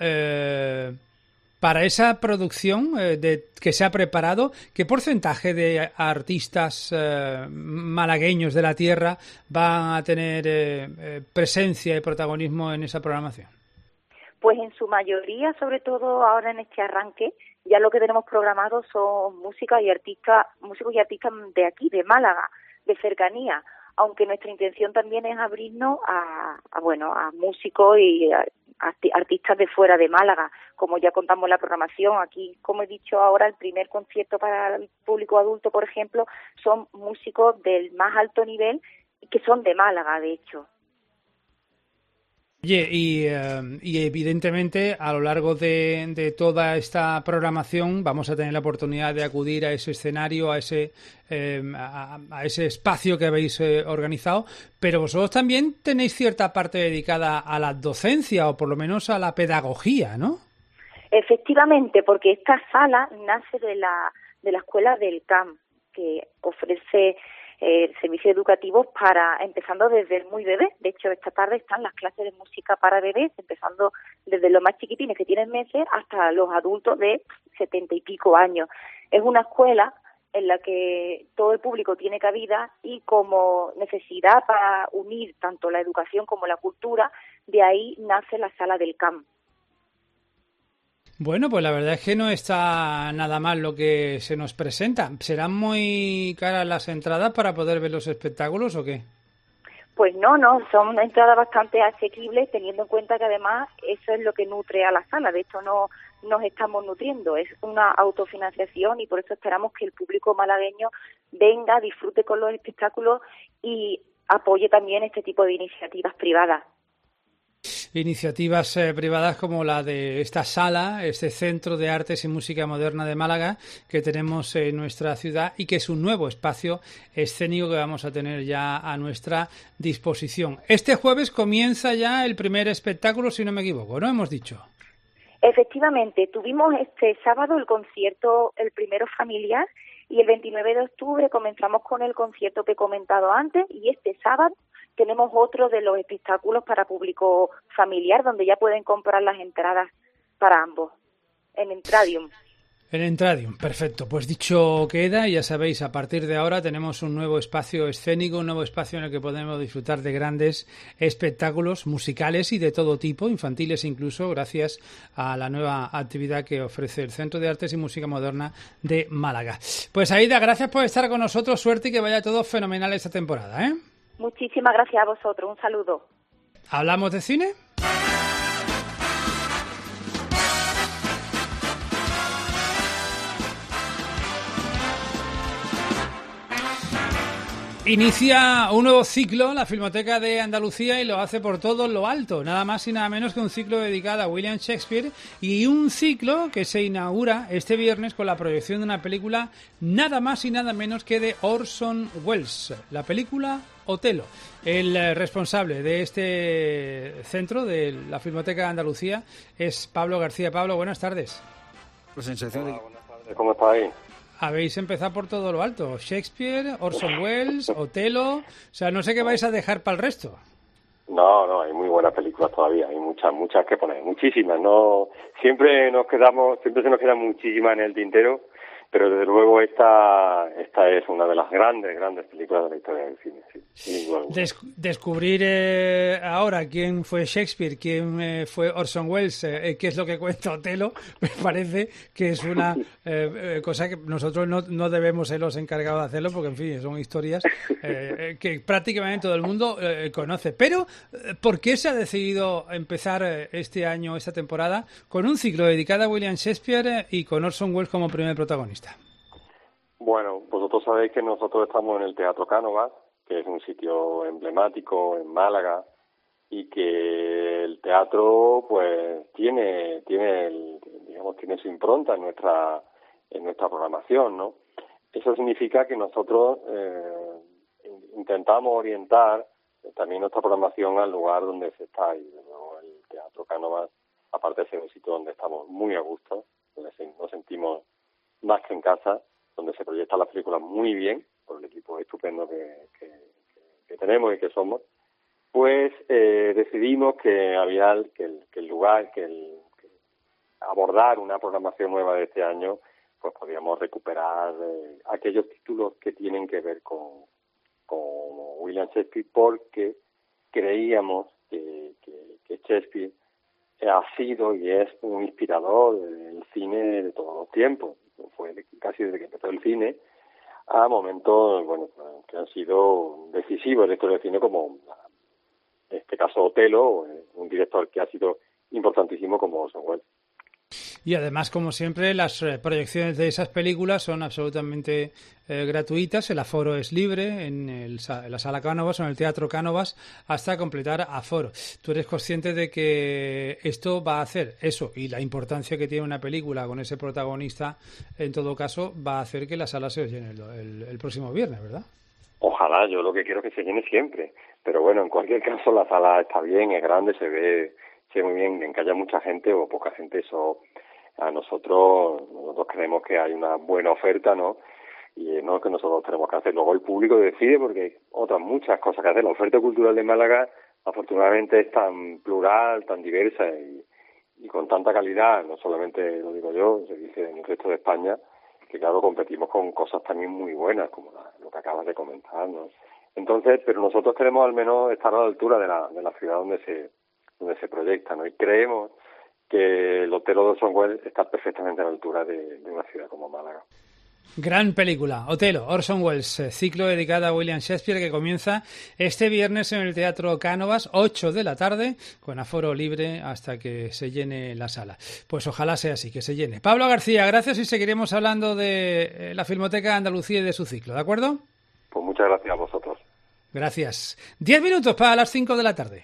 A: para esa producción que se ha preparado, ¿qué porcentaje de artistas malagueños de la tierra van a tener presencia y protagonismo en esa programación?
J: Pues en su mayoría, sobre todo ahora en este arranque, ya lo que tenemos programado son músicos y artistas de aquí, de Málaga, de cercanía, aunque nuestra intención también es abrirnos a músicos y artistas de fuera de Málaga, como ya contamos en la programación. Aquí, como he dicho ahora, el primer concierto para el público adulto, por ejemplo, son músicos del más alto nivel que son de Málaga, de hecho.
A: Oye, y evidentemente a lo largo de toda esta programación vamos a tener la oportunidad de acudir a ese escenario, a ese espacio que habéis organizado, pero vosotros también tenéis cierta parte dedicada a la docencia o por lo menos a la pedagogía, ¿no?
J: Efectivamente, porque esta sala nace de la escuela del CAM, que ofrece servicios educativos empezando desde muy bebé. De hecho, esta tarde están las clases de música para bebés, empezando desde los más chiquitines que tienen meses hasta los adultos de 70 y pico años. Es una escuela en la que todo el público tiene cabida y como necesidad para unir tanto la educación como la cultura, de ahí nace la Sala del Camp.
A: Bueno, pues la verdad es que no está nada mal lo que se nos presenta. ¿Serán muy caras las entradas para poder ver los espectáculos o qué?
J: Pues no, son entradas bastante asequibles, teniendo en cuenta que además eso es lo que nutre a la sala. De hecho, no nos estamos nutriendo, es una autofinanciación y por eso esperamos que el público malagueño venga, disfrute con los espectáculos y apoye también este tipo de iniciativas privadas.
A: Iniciativas privadas como la de esta sala, este Centro de Artes y Música Moderna de Málaga que tenemos en nuestra ciudad y que es un nuevo espacio escénico que vamos a tener ya a nuestra disposición. Este jueves comienza ya el primer espectáculo, si no me equivoco, ¿no? Hemos dicho.
J: Efectivamente, tuvimos este sábado el concierto, el primero familiar, y el 29 de octubre comenzamos con el concierto que he comentado antes, y este sábado tenemos otro de los espectáculos para público familiar, donde ya pueden comprar las entradas para ambos, en Entradium.
A: En Entradium, perfecto. Pues dicho queda, ya sabéis, a partir de ahora tenemos un nuevo espacio escénico, un nuevo espacio en el que podemos disfrutar de grandes espectáculos musicales y de todo tipo, infantiles incluso, gracias a la nueva actividad que ofrece el Centro de Artes y Música Moderna de Málaga. Pues Aida, gracias por estar con nosotros, suerte y que vaya todo fenomenal esta temporada, ¿eh?
J: Muchísimas gracias a vosotros, un saludo.
A: ¿Hablamos de cine? Inicia un nuevo ciclo, la Filmoteca de Andalucía, y lo hace por todo lo alto, nada más y nada menos que un ciclo dedicado a William Shakespeare, y un ciclo que se inaugura este viernes con la proyección de una película nada más y nada menos que de Orson Welles, la película Otelo. El responsable de este centro, de la Filmoteca de Andalucía, es Pablo García. Pablo, buenas tardes.
K: Pues sensación de...
L: Buenas tardes, ¿cómo estáis?
A: Habéis empezado por todo lo alto. Shakespeare, Orson Welles, Otelo... O sea, no sé qué vais a dejar para el resto.
L: No, hay muy buenas películas todavía. Hay muchas que poner. Muchísimas. No, siempre se nos quedan muchísimas en el tintero, pero desde luego esta es una de las grandes películas de la historia del cine. Sí,
A: Descubrir ahora quién fue Shakespeare, quién fue Orson Welles, qué es lo que cuenta Otelo, me parece que es una cosa que nosotros no debemos ser los encargados de hacerlo, porque en fin, son historias que prácticamente todo el mundo conoce. Pero, ¿por qué se ha decidido empezar este año, esta temporada, con un ciclo dedicado a William Shakespeare y con Orson Welles como primer protagonista?
L: Bueno, vosotros sabéis que nosotros estamos en el Teatro Cánovas, que es un sitio emblemático en Málaga, y que el teatro pues tiene su impronta en nuestra programación, ¿no? Eso significa que nosotros intentamos orientar también nuestra programación al lugar donde se está, y luego el Teatro Cánovas, aparte de ser un sitio donde estamos muy a gusto, donde nos sentimos más que en casa, donde se proyectan las películas muy bien, por el equipo estupendo que tenemos y que somos, pues decidimos que había abordar una programación nueva de este año, pues podíamos recuperar aquellos títulos que tienen que ver con William Shakespeare, porque creíamos que Shakespeare ha sido y es un inspirador del cine de todos los tiempos. Fue casi desde que empezó el cine a momentos, que han sido decisivos en la historia del cine, como en este caso Otelo, un director que ha sido importantísimo como Orson Welles.
A: Y además, como siempre, las proyecciones de esas películas son absolutamente gratuitas. El aforo es libre en la Sala Cánovas o en el Teatro Cánovas hasta completar aforo. ¿Tú eres consciente de que esto va a hacer eso? Y la importancia que tiene una película con ese protagonista, en todo caso, va a hacer que la sala se llene el próximo viernes, ¿verdad?
L: Ojalá, yo lo que quiero es que se llene siempre. Pero bueno, en cualquier caso, la sala está bien, es grande, se ve muy bien. En que haya mucha gente o poca gente, eso... Nosotros creemos que hay una buena oferta, ¿no? Y no es que nosotros tenemos que hacer. Luego el público decide, porque hay otras muchas cosas que hacer. La oferta cultural de Málaga, afortunadamente, es tan plural, tan diversa y con tanta calidad. No solamente lo digo yo, se dice en el resto de España, que claro, competimos con cosas también muy buenas, como lo que acabas de comentar, ¿no? Entonces, pero nosotros queremos al menos estar a la altura de la ciudad donde se proyecta, ¿no? Y creemos que el Otelo de Orson Welles está perfectamente a la altura de una ciudad como Málaga.
A: Gran película, Otelo, Orson Welles, ciclo dedicado a William Shakespeare, que comienza este viernes en el Teatro Cánovas, 8 de la tarde, con aforo libre hasta que se llene la sala. Pues ojalá sea así, que se llene. Pablo García, gracias, y seguiremos hablando de la Filmoteca de Andalucía y de su ciclo, ¿de acuerdo?
L: Pues muchas gracias a vosotros.
A: Gracias. 10 minutos para las 5 de la tarde.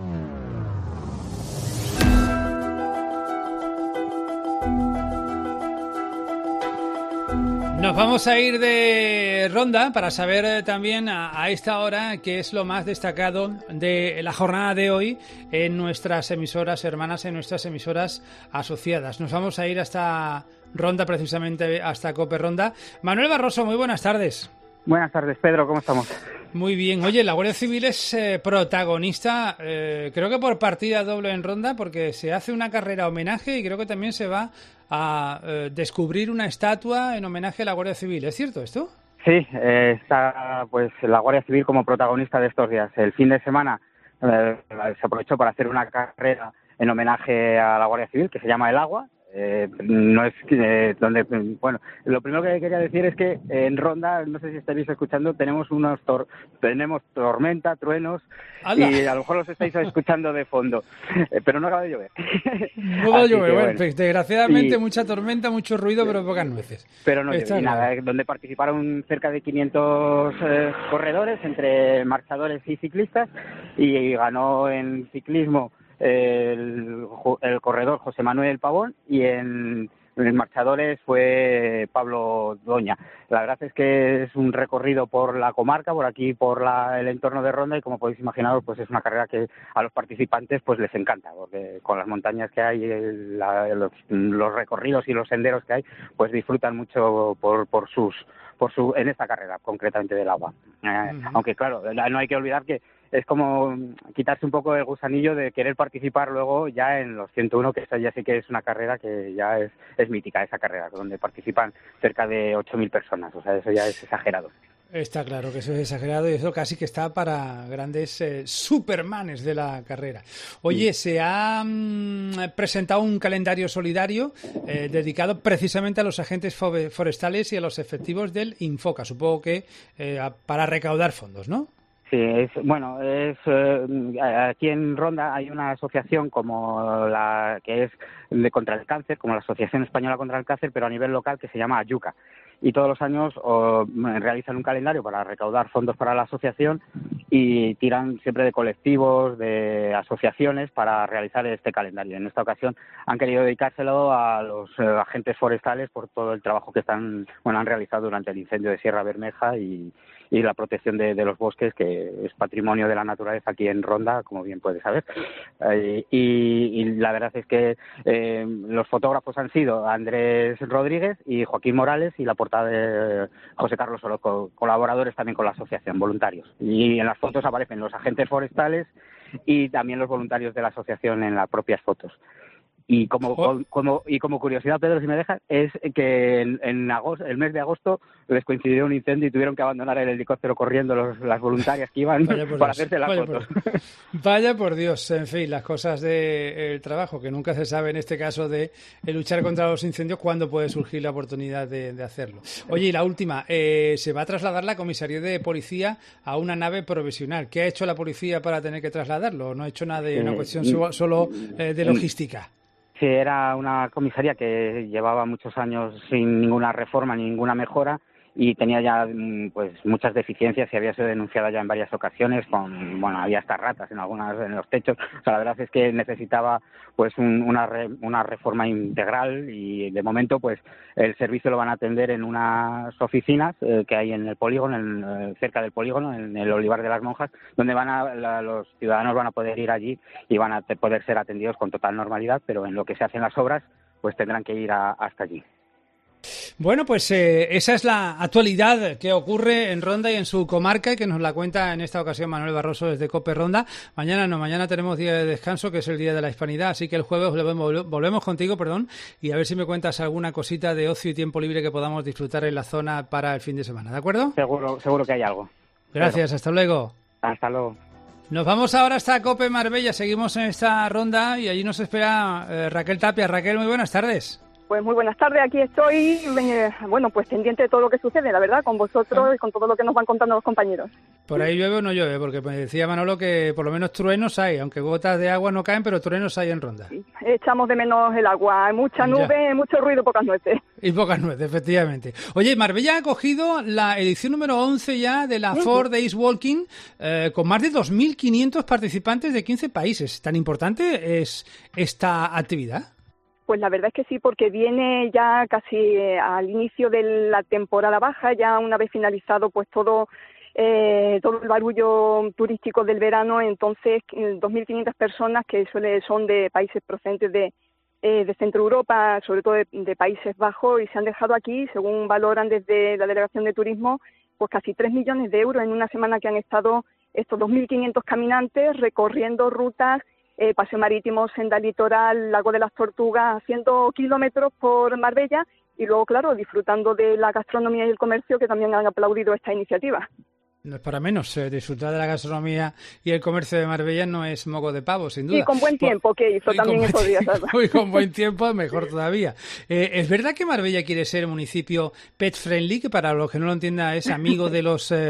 A: Nos vamos a ir de ronda para saber también a esta hora qué es lo más destacado de la jornada de hoy en nuestras emisoras hermanas, en nuestras emisoras asociadas. Nos vamos a ir hasta Ronda, precisamente hasta Cope Ronda. Manuel Barroso, muy buenas tardes.
K: Buenas tardes, Pedro, ¿cómo estamos?
A: Muy bien. Oye, la Guardia Civil es protagonista, creo que por partida doble en Ronda, porque se hace una carrera homenaje y creo que también se va a descubrir una estatua en homenaje a la Guardia Civil. ¿Es cierto esto?
K: Sí, está pues la Guardia Civil como protagonista de estos días. El fin de semana se aprovechó para hacer una carrera en homenaje a la Guardia Civil que se llama El Agua. No es donde, bueno, lo primero que quería decir es que en Ronda, no sé si estáis escuchando, tenemos tenemos tormenta, truenos. ¡Hala! Y a lo mejor los estáis escuchando de fondo, pero no acaba de llover.
A: No va a llover, bueno, pues, desgraciadamente mucha tormenta, mucho ruido, pero pocas nueces.
K: Pero no llueve, nada, donde participaron cerca de 500 corredores entre marchadores y ciclistas, y ganó en ciclismo el corredor José Manuel Pavón, y en marchadores fue Pablo Doña. La verdad es que es un recorrido por la comarca, por aquí, por el entorno de Ronda, y como podéis imaginaros, pues es una carrera que a los participantes pues les encanta, porque con las montañas que hay, los recorridos y los senderos que hay, pues disfrutan mucho en esta carrera, concretamente del agua. Aunque claro, no hay que olvidar que es como quitarse un poco el gusanillo de querer participar luego ya en los 101, que esa ya sí que es una carrera que ya es mítica, esa carrera, donde participan cerca de 8.000 personas, o sea, eso ya es exagerado.
A: Está claro que eso es exagerado, y eso casi que está para grandes supermanes de la carrera. Oye, se ha presentado un calendario solidario dedicado precisamente a los agentes forestales y a los efectivos del Infoca, supongo que para recaudar fondos, ¿no?
K: Sí, aquí en Ronda hay una asociación como la que es contra el cáncer, como la Asociación Española contra el Cáncer, pero a nivel local, que se llama Ayuca. Y todos los años realizan un calendario para recaudar fondos para la asociación, y tiran siempre de colectivos, de asociaciones para realizar este calendario. En esta ocasión han querido dedicárselo a los agentes forestales por todo el trabajo que han realizado durante el incendio de Sierra Bermeja y la protección de los bosques, que es patrimonio de la naturaleza aquí en Ronda, como bien puedes saber. Y la verdad es que los fotógrafos han sido Andrés Rodríguez y Joaquín Morales, y la portada de José Carlos Orozco, colaboradores también con la asociación, voluntarios. Y en las fotos aparecen los agentes forestales y también los voluntarios de la asociación en las propias fotos. Y como curiosidad, Pedro, si me dejas, es que en agosto, el mes de agosto, les coincidió un incendio y tuvieron que abandonar el helicóptero corriendo las voluntarias que iban para hacerse las fotos.
A: Vaya por Dios, en fin, las cosas del trabajo, que nunca se sabe en este caso de luchar contra los incendios, cuándo puede surgir la oportunidad de hacerlo. Oye, y la última, se va a trasladar la comisaría de policía a una nave provisional. ¿Qué ha hecho la policía para tener que trasladarlo? ¿No ha hecho nada de una cuestión solo de logística?
K: Sí, era una comisaría que llevaba muchos años sin ninguna reforma ni ninguna mejora, y tenía ya pues muchas deficiencias, y había sido denunciada ya en varias ocasiones había hasta ratas en los techos. O sea, la verdad es que necesitaba pues una reforma integral, y de momento pues el servicio lo van a atender en unas oficinas que hay en el polígono, cerca del polígono, en el Olivar de las Monjas, donde los ciudadanos van a poder ir allí y van a poder ser atendidos con total normalidad, pero en lo que se hacen las obras pues tendrán que ir hasta allí.
A: Bueno, pues esa es la actualidad que ocurre en Ronda y en su comarca y que nos la cuenta en esta ocasión Manuel Barroso desde COPE Ronda. Mañana tenemos día de descanso, que es el Día de la Hispanidad, así que el jueves volvemos contigo, y a ver si me cuentas alguna cosita de ocio y tiempo libre que podamos disfrutar en la zona para el fin de semana, ¿de acuerdo?
K: Seguro que hay algo.
A: Gracias, hasta luego.
K: Hasta luego.
A: Nos vamos ahora hasta COPE Marbella, seguimos en esta ronda y allí nos espera Raquel Tapia. Raquel, muy buenas tardes.
M: Pues muy buenas tardes, aquí estoy, pues pendiente de todo lo que sucede, la verdad, con vosotros y con todo lo que nos van contando los compañeros.
A: ¿Por ahí llueve o no llueve? Porque me decía Manolo que por lo menos truenos hay, aunque gotas de agua no caen, pero truenos hay en Ronda.
M: Sí, echamos de menos el agua, hay mucha nube, mucho ruido, pocas nueces.
A: Y pocas nueces, efectivamente. Oye, Marbella ha acogido la edición número 11 ya de la 4 Days Walking, con más de 2.500 participantes de 15 países. ¿Tan importante es esta actividad?
M: Pues la verdad es que sí, porque viene ya casi al inicio de la temporada baja, ya una vez finalizado pues todo el barullo turístico del verano, entonces 2.500 personas que son de países procedentes de Centro Europa, sobre todo de Países Bajos, y se han dejado aquí, según valoran desde la Delegación de Turismo, pues casi 3 millones de euros en una semana que han estado estos 2.500 caminantes recorriendo rutas, paseo marítimo, senda litoral, Lago de las Tortugas, haciendo kilómetros por Marbella y luego, claro, disfrutando de la gastronomía y el comercio, que también han aplaudido esta iniciativa.
A: No es para menos, disfrutar de la gastronomía y el comercio de Marbella no es moco de pavo, sin duda.
M: Y con buen tiempo, que hizo también esos días.
A: Y con buen tiempo, mejor todavía. ¿Es verdad que Marbella quiere ser municipio pet friendly, que para los que no lo entiendan es amigo de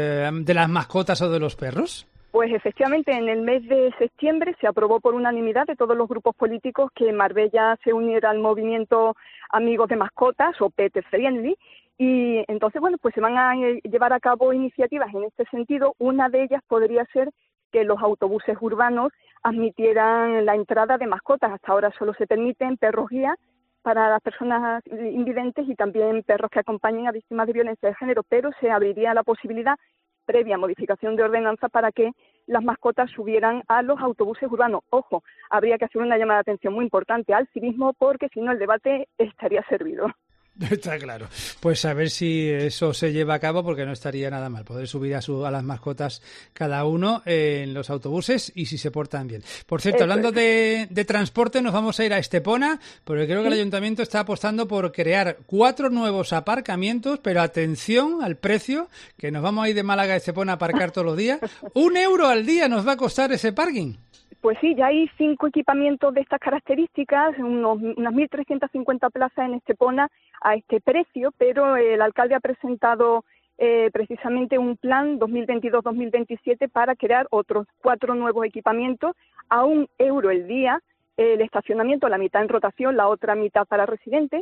A: las mascotas o de los perros?
M: Pues efectivamente, en el mes de septiembre se aprobó por unanimidad de todos los grupos políticos que Marbella se uniera al movimiento Amigos de Mascotas o Pet Friendly, y entonces, pues se van a llevar a cabo iniciativas en este sentido. Una de ellas podría ser que los autobuses urbanos admitieran la entrada de mascotas. Hasta ahora solo se permiten perros guía para las personas invidentes y también perros que acompañen a víctimas de violencia de género, pero se abriría la posibilidad, previa modificación de ordenanza, para que las mascotas subieran a los autobuses urbanos. Ojo, habría que hacer una llamada de atención muy importante al civismo, porque si no el debate estaría servido.
A: Está claro. Pues a ver si eso se lleva a cabo, porque no estaría nada mal poder subir a las mascotas cada uno en los autobuses y si se portan bien. Por cierto, hablando de transporte, nos vamos a ir a Estepona, porque creo que el ayuntamiento está apostando por crear 4 nuevos aparcamientos, pero atención al precio, que nos vamos a ir de Málaga a Estepona a aparcar todos los días. 1 euro al día nos va a costar ese parking.
M: Pues sí, ya hay 5 equipamientos de estas características, unas 1.350 plazas en Estepona a este precio, pero el alcalde ha presentado precisamente un plan 2022-2027 para crear otros 4 nuevos equipamientos a 1 euro el día, el estacionamiento, la mitad en rotación, la otra mitad para residentes,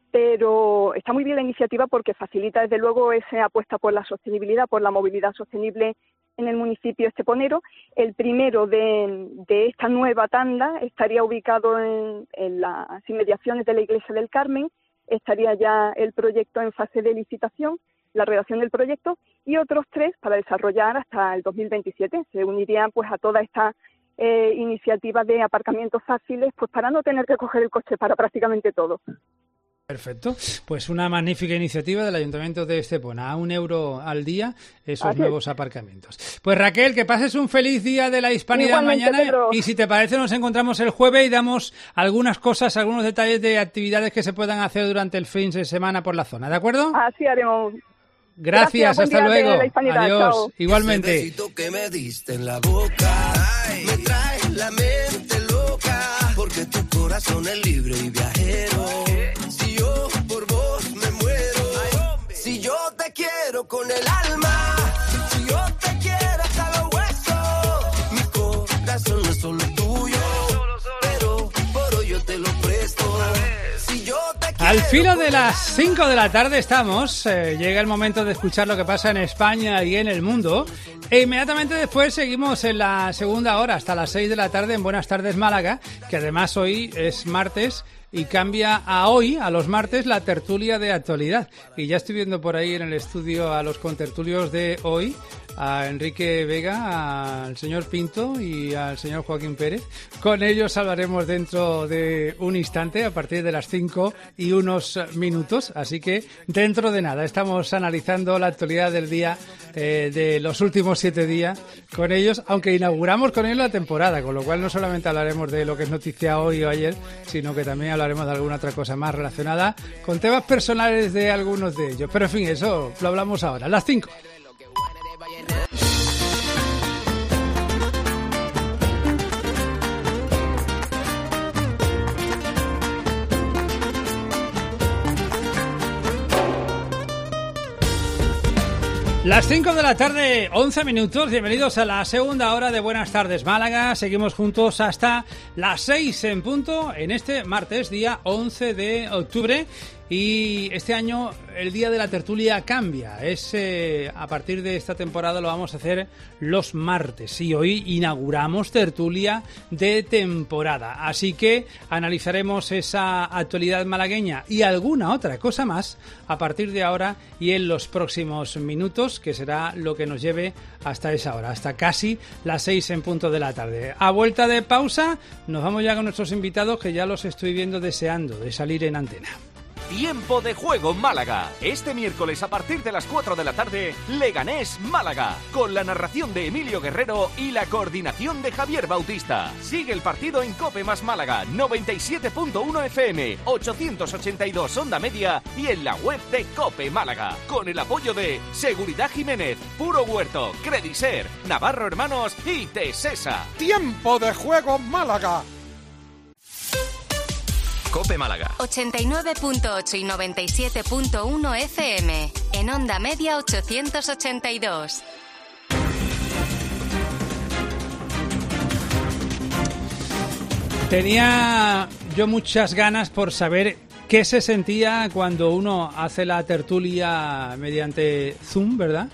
M: pero está muy bien la iniciativa porque facilita desde luego esa apuesta por la sostenibilidad, por la movilidad sostenible en el municipio esteponero. El primero de esta nueva tanda estaría ubicado en las inmediaciones de la Iglesia del Carmen. Estaría ya el proyecto en fase de licitación, la redacción del proyecto, y otros 3 para desarrollar hasta el 2027. Se unirían pues a toda esta iniciativa de aparcamientos fáciles, pues para no tener que coger el coche para prácticamente todo.
A: Perfecto, pues una magnífica iniciativa del Ayuntamiento de Estepona, a 1 euro al día esos nuevos aparcamientos. Pues Raquel, que pases un feliz día de la Hispanidad mañana, Pedro. Y si te parece nos encontramos el jueves y damos algunas cosas, algunos detalles de actividades que se puedan hacer durante el fin de semana por la zona, ¿de acuerdo?
M: Así haremos.
A: Gracias, hasta luego. Adiós,
N: chao.
A: igualmente.
N: Ese besito que me diste en la boca, me trae la mente loca, porque tu corazón es libre y viajero. Si yo por vos me muero, si yo te quiero con el alma, si yo te quiero hasta los huesos, mi corazón no es solo tuyo, pero por hoy yo te lo presto. Si yo te quiero.
A: Al filo de las 5 de la tarde estamos, llega el momento de escuchar lo que pasa en España y en el mundo, e inmediatamente después seguimos en la segunda hora hasta las 6 de la tarde en Buenas Tardes Málaga, que además hoy es martes y cambia a hoy, a los martes, la tertulia de actualidad. Y ya estoy viendo por ahí en el estudio a los contertulios de hoy, a Enrique Vega, al señor Pinto y al señor Joaquín Pérez. Con ellos hablaremos dentro de un instante, a partir de las 5 y unos minutos. Así que dentro de nada estamos analizando la actualidad del día, de los últimos 7 días con ellos, aunque inauguramos con ellos la temporada, con lo cual no solamente hablaremos de lo que es noticia hoy o ayer, sino que también hablaremos de alguna otra cosa más relacionada con temas personales de algunos de ellos. Pero en fin, eso lo hablamos ahora, a las 5. Las 5 de la tarde, 11 minutos, bienvenidos a la segunda hora de Buenas Tardes Málaga. Seguimos juntos hasta las 6 en punto en este martes, día 11 de octubre. Y este año el día de la tertulia cambia. A partir de esta temporada lo vamos a hacer los martes. Y hoy inauguramos tertulia de temporada. Así que analizaremos esa actualidad malagueña y alguna otra cosa más a partir de ahora y en los próximos minutos, que será lo que nos lleve hasta esa hora, hasta casi las 6 en punto de la tarde. A vuelta de pausa, nos vamos ya con nuestros invitados, que ya los estoy viendo deseando de salir en antena.
B: Tiempo de juego Málaga. Este miércoles a partir de las 4 de la tarde, Leganés Málaga, con la narración de Emilio Guerrero y la coordinación de Javier Bautista. Sigue el partido en COPE más Málaga, 97.1 FM, 882 Onda Media y en la web de COPE Málaga, con el apoyo de Seguridad Jiménez, Puro Huerto, Crediser, Navarro Hermanos y Tesesa.
D: Tiempo de juego Málaga.
C: COPE Málaga 89.8 y 97.1 FM. En Onda Media 882.
A: Tenía yo muchas ganas por saber qué se sentía cuando uno hace la tertulia mediante Zoom, ¿verdad?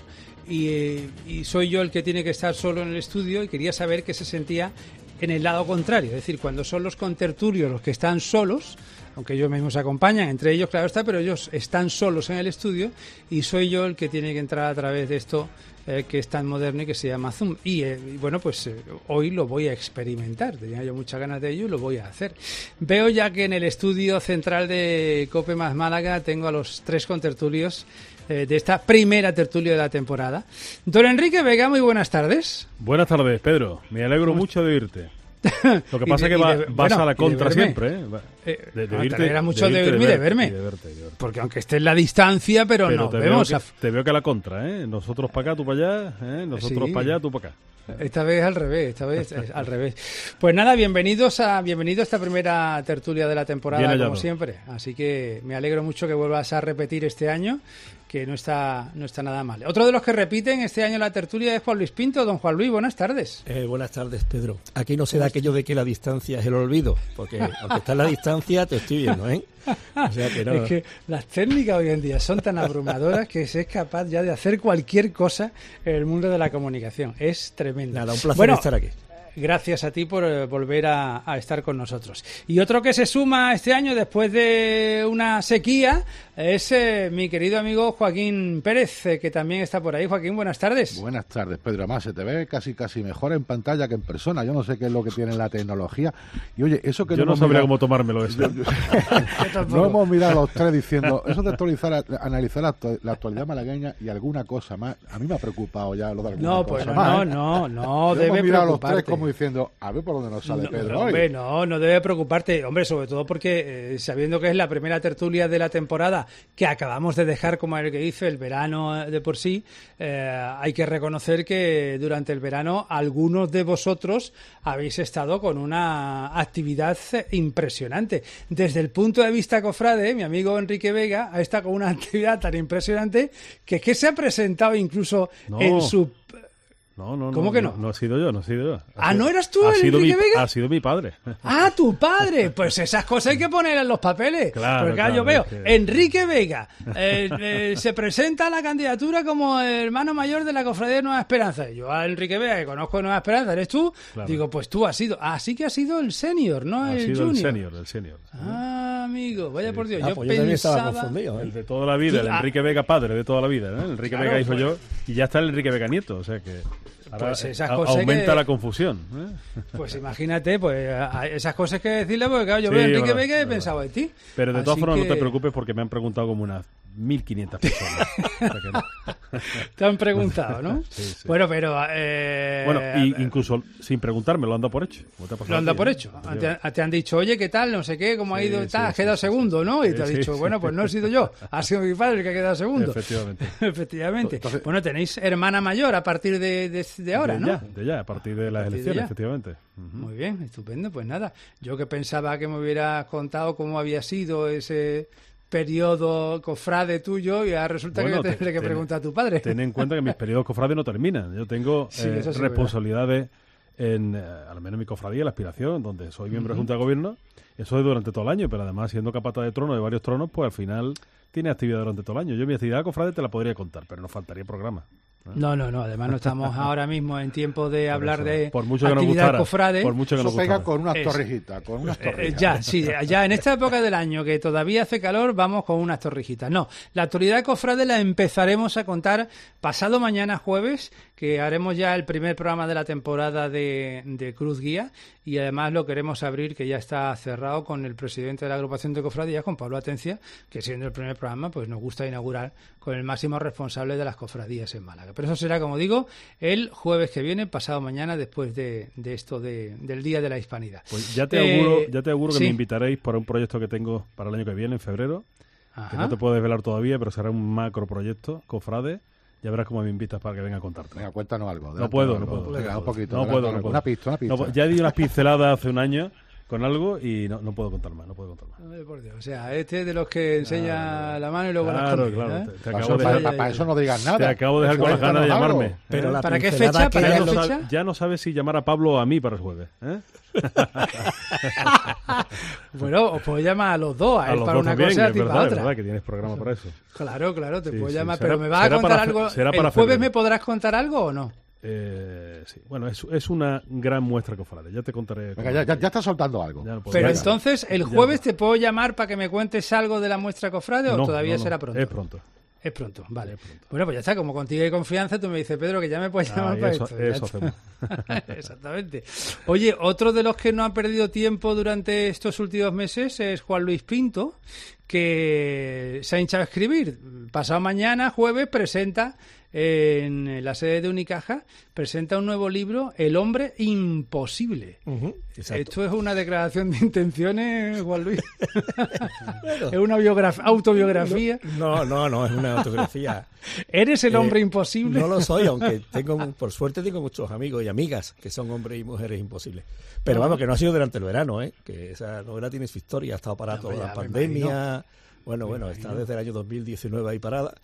A: Y soy yo el que tiene que estar solo en el estudio, y quería saber qué se sentía en el lado contrario, es decir, cuando son los contertulios los que están solos, aunque ellos mismos se acompañan, entre ellos, claro está, pero ellos están solos en el estudio y soy yo el que tiene que entrar a través de esto que es tan moderno y que se llama Zoom. Y bueno, pues hoy lo voy a experimentar, tenía yo muchas ganas de ello y lo voy a hacer. Veo ya que en el estudio central de COPE más Málaga tengo a los 3 contertulios de esta primera tertulia de la temporada. Don Enrique Vega, muy buenas tardes.
O: Buenas tardes, Pedro. Me alegro mucho de oírte. Lo que pasa es que vas a la contra siempre, ¿eh?
A: Te alegra mucho de oírme y de verme. De verte. Porque aunque esté en la distancia, pero nos vemos.
O: Te veo que a la contra, ¿eh? Nosotros para acá, tú para allá, ¿eh? Nosotros para allá, tú para acá.
A: Esta vez al revés, al revés. Pues nada, bienvenido a esta primera tertulia de la temporada, como siempre. Así que me alegro mucho que vuelvas a repetir este año, que no está nada mal. Otro de los que repiten este año la tertulia es Juan Luis Pinto. Don Juan Luis, buenas tardes.
P: Buenas tardes, Pedro. Aquí no se da aquello de que la distancia es el olvido, porque aunque está en la distancia te estoy viendo, ¿eh? O sea que no.
A: Es que las técnicas hoy en día son tan abrumadoras que se es capaz ya de hacer cualquier cosa en el mundo de la comunicación. Es tremendo.
P: Nada, un placer estar aquí.
A: Gracias a ti por volver a estar con nosotros. Y otro que se suma este año después de una sequía es mi querido amigo Joaquín Pérez, que también está por ahí. Joaquín, buenas tardes.
Q: Buenas tardes, Pedro. Además, se te ve casi mejor en pantalla que en persona. Yo no sé qué es lo que tiene la tecnología. Y oye, eso que
O: yo no sabría cómo tomármelo eso.
Q: No hemos mirado los 3 diciendo, eso de analizar la actualidad malagueña y alguna cosa más. A mí me ha preocupado ya lo de alguna cosa más.
A: No, debe
Q: preocuparte.
A: Los 3
Q: como diciendo, a ver por dónde nos sale Pedro hoy.
A: Hombre, no debe preocuparte, hombre, sobre todo porque sabiendo que es la primera tertulia de la temporada, que acabamos de dejar, como el que dice, el verano de por sí, hay que reconocer que durante el verano algunos de vosotros habéis estado con una actividad impresionante. Desde el punto de vista cofrade, mi amigo Enrique Vega ha estado con una actividad tan impresionante que es que se ha presentado incluso en su...
O: No.
A: ¿Cómo que no?
O: No he sido yo.
A: ¿No eras tú, Enrique Vega?
O: Ha sido mi padre.
A: ¡Ah, tu padre! Pues esas cosas hay que poner en los papeles.
O: Claro,
A: yo veo, Enrique Vega se presenta a la candidatura como el hermano mayor de la Cofradía de Nueva Esperanza. Y yo a Enrique Vega, que conozco de Nueva Esperanza, ¿eres tú? Claro. Digo, pues tú has sido. Así que has sido el senior, ¿no el junior.
O: El senior.
A: amigo. Vaya por Dios,
P: yo también estaba confundido.
O: El de toda la vida, el Enrique Vega padre de toda la vida, ¿eh? El Enrique Vega hijo yo, y ya está el Enrique Vega nieto, o sea que ahora
A: pues esas cosas
O: aumenta la confusión.
A: Pues imagínate, pues esas cosas que decirle, porque claro, yo veo a Enrique Vega y he pensado en ti.
O: Pero de todas formas no te preocupes porque me han preguntado como unas 1.500 personas. O sea que no.
A: Te han preguntado, ¿no?
O: Sí.
A: Bueno, pero...
O: incluso sin preguntarme, lo han dado por hecho.
A: Lo han dado por hecho. Te han dicho, oye, ¿qué tal? No sé qué, ¿cómo ha ido? Has quedado segundo, ¿no? Y te has dicho, bueno, pues no he sido yo, ha sido mi padre el que ha quedado segundo. Efectivamente. Entonces, bueno, tenéis hermana mayor a partir de ahora, ¿no?
O: A partir de las elecciones, efectivamente.
A: Muy bien, estupendo. Pues nada, yo que pensaba que me hubieras contado cómo había sido ese periodo cofrade tuyo y ahora resulta que tendré que preguntar a tu padre.
O: Ten en cuenta que mis periodos cofrades no terminan. Yo tengo responsabilidades en, al menos en mi cofradía, la Aspiración, donde soy miembro de Junta de Gobierno. Eso es durante todo el año, pero además siendo capataz de trono de varios tronos, pues al final tiene actividad durante todo el año. Yo mi actividad cofrade te la podría contar, pero nos faltaría programa.
A: No, además no estamos ahora mismo en tiempo de hablar de
O: por mucho que
A: actividad cofrade.
O: Por mucho que
Q: eso pega con unas torrijitas,
A: ya en esta época del año que todavía hace calor, vamos con unas torrijitas. No, la actualidad cofrade la empezaremos a contar pasado mañana jueves, que haremos ya el primer programa de la temporada de Cruz Guía, y además lo queremos abrir, que ya está cerrado, con el presidente de la agrupación de cofradías, con Pablo Atencia, que siendo el primer programa, pues nos gusta inaugurar con el máximo responsable de las cofradías en Málaga. Pero eso será, como digo, el jueves que viene, pasado mañana, después de esto del Día de la Hispanidad.
O: Pues ya te auguro que me invitaréis para un proyecto que tengo para el año que viene, en febrero, que no te puedo desvelar todavía, pero será un macro proyecto, cofrade. Ya verás cómo me invitas para que venga a contarte.
Q: Venga, cuéntanos algo.
O: No puedo.
Q: Venga, un poquito.
O: No puedo.
Q: Una pista.
O: Ya di unas pinceladas hace un año con algo y no puedo contar más.
A: Ay, por Dios. O sea, este de los que enseña la mano y luego la esconde.
O: Claro.
A: ¿eh?
O: Te acabo de dejar,
Q: para eso no digas nada.
O: Te acabo de dejar con las ganas de llamarme.
P: Pero
A: ¿Para qué fecha?
O: Ya no sabes si llamar a Pablo o a mí para el jueves.
A: Bueno, os puedo llamar a los dos, a él para una
O: también,
A: cosa y a ti para otra.
O: Es verdad que tienes programa para eso.
A: Claro, te puedo llamar, pero ¿me vas a contar algo? ¿El jueves me podrás contar algo o no?
O: Sí, bueno, es una gran muestra cofrade. Ya te contaré.
Q: Venga, ya estás soltando algo.
A: Pero entonces, ¿el jueves te puedo llamar para que me cuentes algo de la muestra cofrade o todavía será pronto?
O: Es pronto,
A: vale. Bueno, pues ya está, como contigo hay confianza, tú me dices, Pedro, que ya me puedes llamar para esto.
O: Eso hacemos.
A: Exactamente. Oye, otro de los que no ha perdido tiempo durante estos últimos meses es Juan Luis Pinto, que se ha hinchado a escribir. Pasado mañana, jueves, presenta en la sede de Unicaja, presenta un nuevo libro, El hombre imposible. Esto es una declaración de intenciones, Juan Luis. Bueno, es una autobiografía.
P: No, es una autobiografía.
A: ¿Eres el hombre imposible?
P: No lo soy, aunque por suerte tengo muchos amigos y amigas que son hombres y mujeres imposibles. Pero vamos, que no ha sido durante el verano, que esa novela tiene su historia, ha estado parada toda la pandemia. Bueno, está desde el año 2019 ahí parada.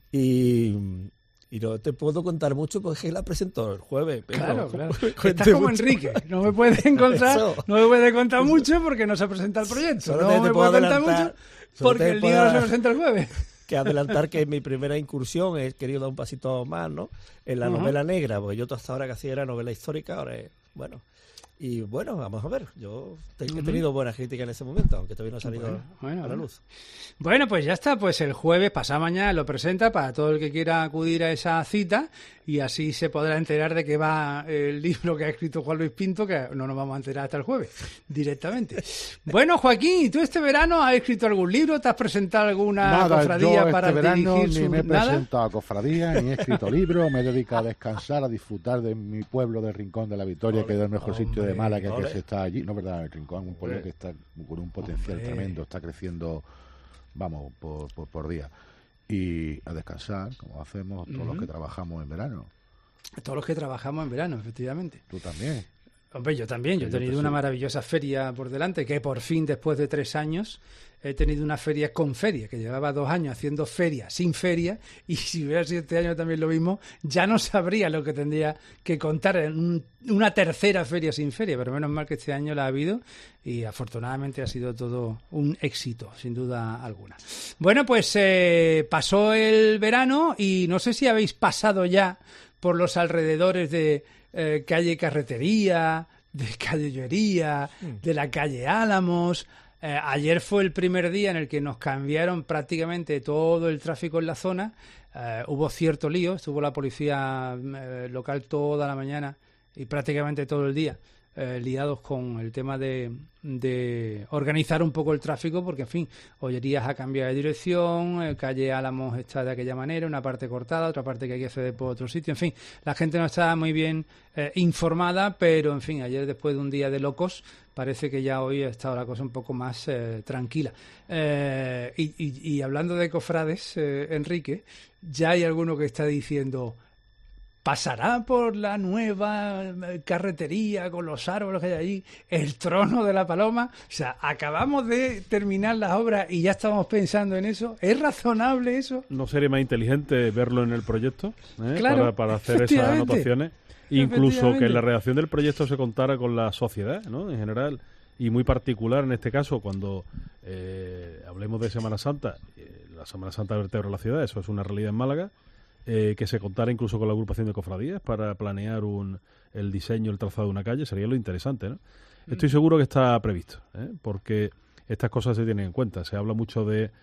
P: Y no te puedo contar mucho porque la presentó el jueves.
A: Claro. Estás como Enrique. No me puedes contar mucho porque no se presenta el proyecto. No me puedo contar mucho porque el libro no se presenta el jueves.
P: Que adelantar que mi primera incursión he querido dar un pasito más, ¿no? En la novela negra, porque yo hasta ahora que hacía era novela histórica, ahora es, Y bueno, vamos a ver. Yo he tenido buena crítica en ese momento, aunque todavía no ha salido a la luz.
A: Bueno, pues ya está. Pues el jueves, pasado mañana, lo presenta para todo el que quiera acudir a esa cita y así se podrá enterar de qué va el libro que ha escrito Juan Luis Pinto, que no nos vamos a enterar hasta el jueves, directamente. Bueno, Joaquín, ¿y tú este verano has escrito algún libro? ¿Te has presentado alguna cofradía para dirigir
Q: ni me he presentado a cofradía, ni he escrito libro. Me he dedicado a descansar, a disfrutar de mi pueblo del Rincón de la Victoria, que es el mejor sitio de Málaga, que se está allí. No, verdad, el Rincón es un pueblo que está con un potencial tremendo, está creciendo, vamos, por día. Y a descansar, como hacemos todos los que trabajamos en verano.
A: Todos los que trabajamos en verano, efectivamente.
Q: Tú también.
A: Hombre, yo también. Yo he tenido una maravillosa feria por delante, que por fin, después de 3 años, he tenido una feria con feria, que llevaba 2 años haciendo feria sin feria, y si hubiera sido este año también lo mismo, ya no sabría lo que tendría que contar en una tercera feria sin feria, pero menos mal que este año la ha habido y afortunadamente ha sido todo un éxito, sin duda alguna. Bueno, pues pasó el verano y no sé si habéis pasado ya por los alrededores de calle Carretería, de calle Llorería, de la calle Álamos. Ayer fue el primer día en el que nos cambiaron prácticamente todo el tráfico en la zona. Hubo cierto lío, estuvo la policía local toda la mañana y prácticamente todo el día liados con el tema de organizar un poco el tráfico, porque en fin, Ollerías ha cambiado de dirección, calle Álamos está de aquella manera, una parte cortada, otra parte que hay que acceder por otro sitio, en fin, la gente no está muy bien informada, pero en fin, ayer después de un día de locos parece que ya hoy ha estado la cosa un poco más tranquila. Y hablando de cofrades, Enrique, ya hay alguno que está diciendo: ¿pasará por la nueva carretería con los árboles que hay allí el trono de la paloma? O sea, acabamos de terminar las obras y ya estamos pensando en eso. ¿Es razonable eso?
O: ¿No sería más inteligente verlo en el proyecto?
A: Claro,
O: para hacer esas anotaciones. Incluso que en la redacción del proyecto se contara con la sociedad, ¿no? En general, y muy particular en este caso, cuando hablemos de Semana Santa, la Semana Santa vertebra la ciudad, eso es una realidad en Málaga. Que se contara incluso con la agrupación de cofradías para planear el diseño, el trazado de una calle, sería lo interesante, ¿no? Estoy seguro que está previsto, porque estas cosas se tienen en cuenta. Se habla mucho de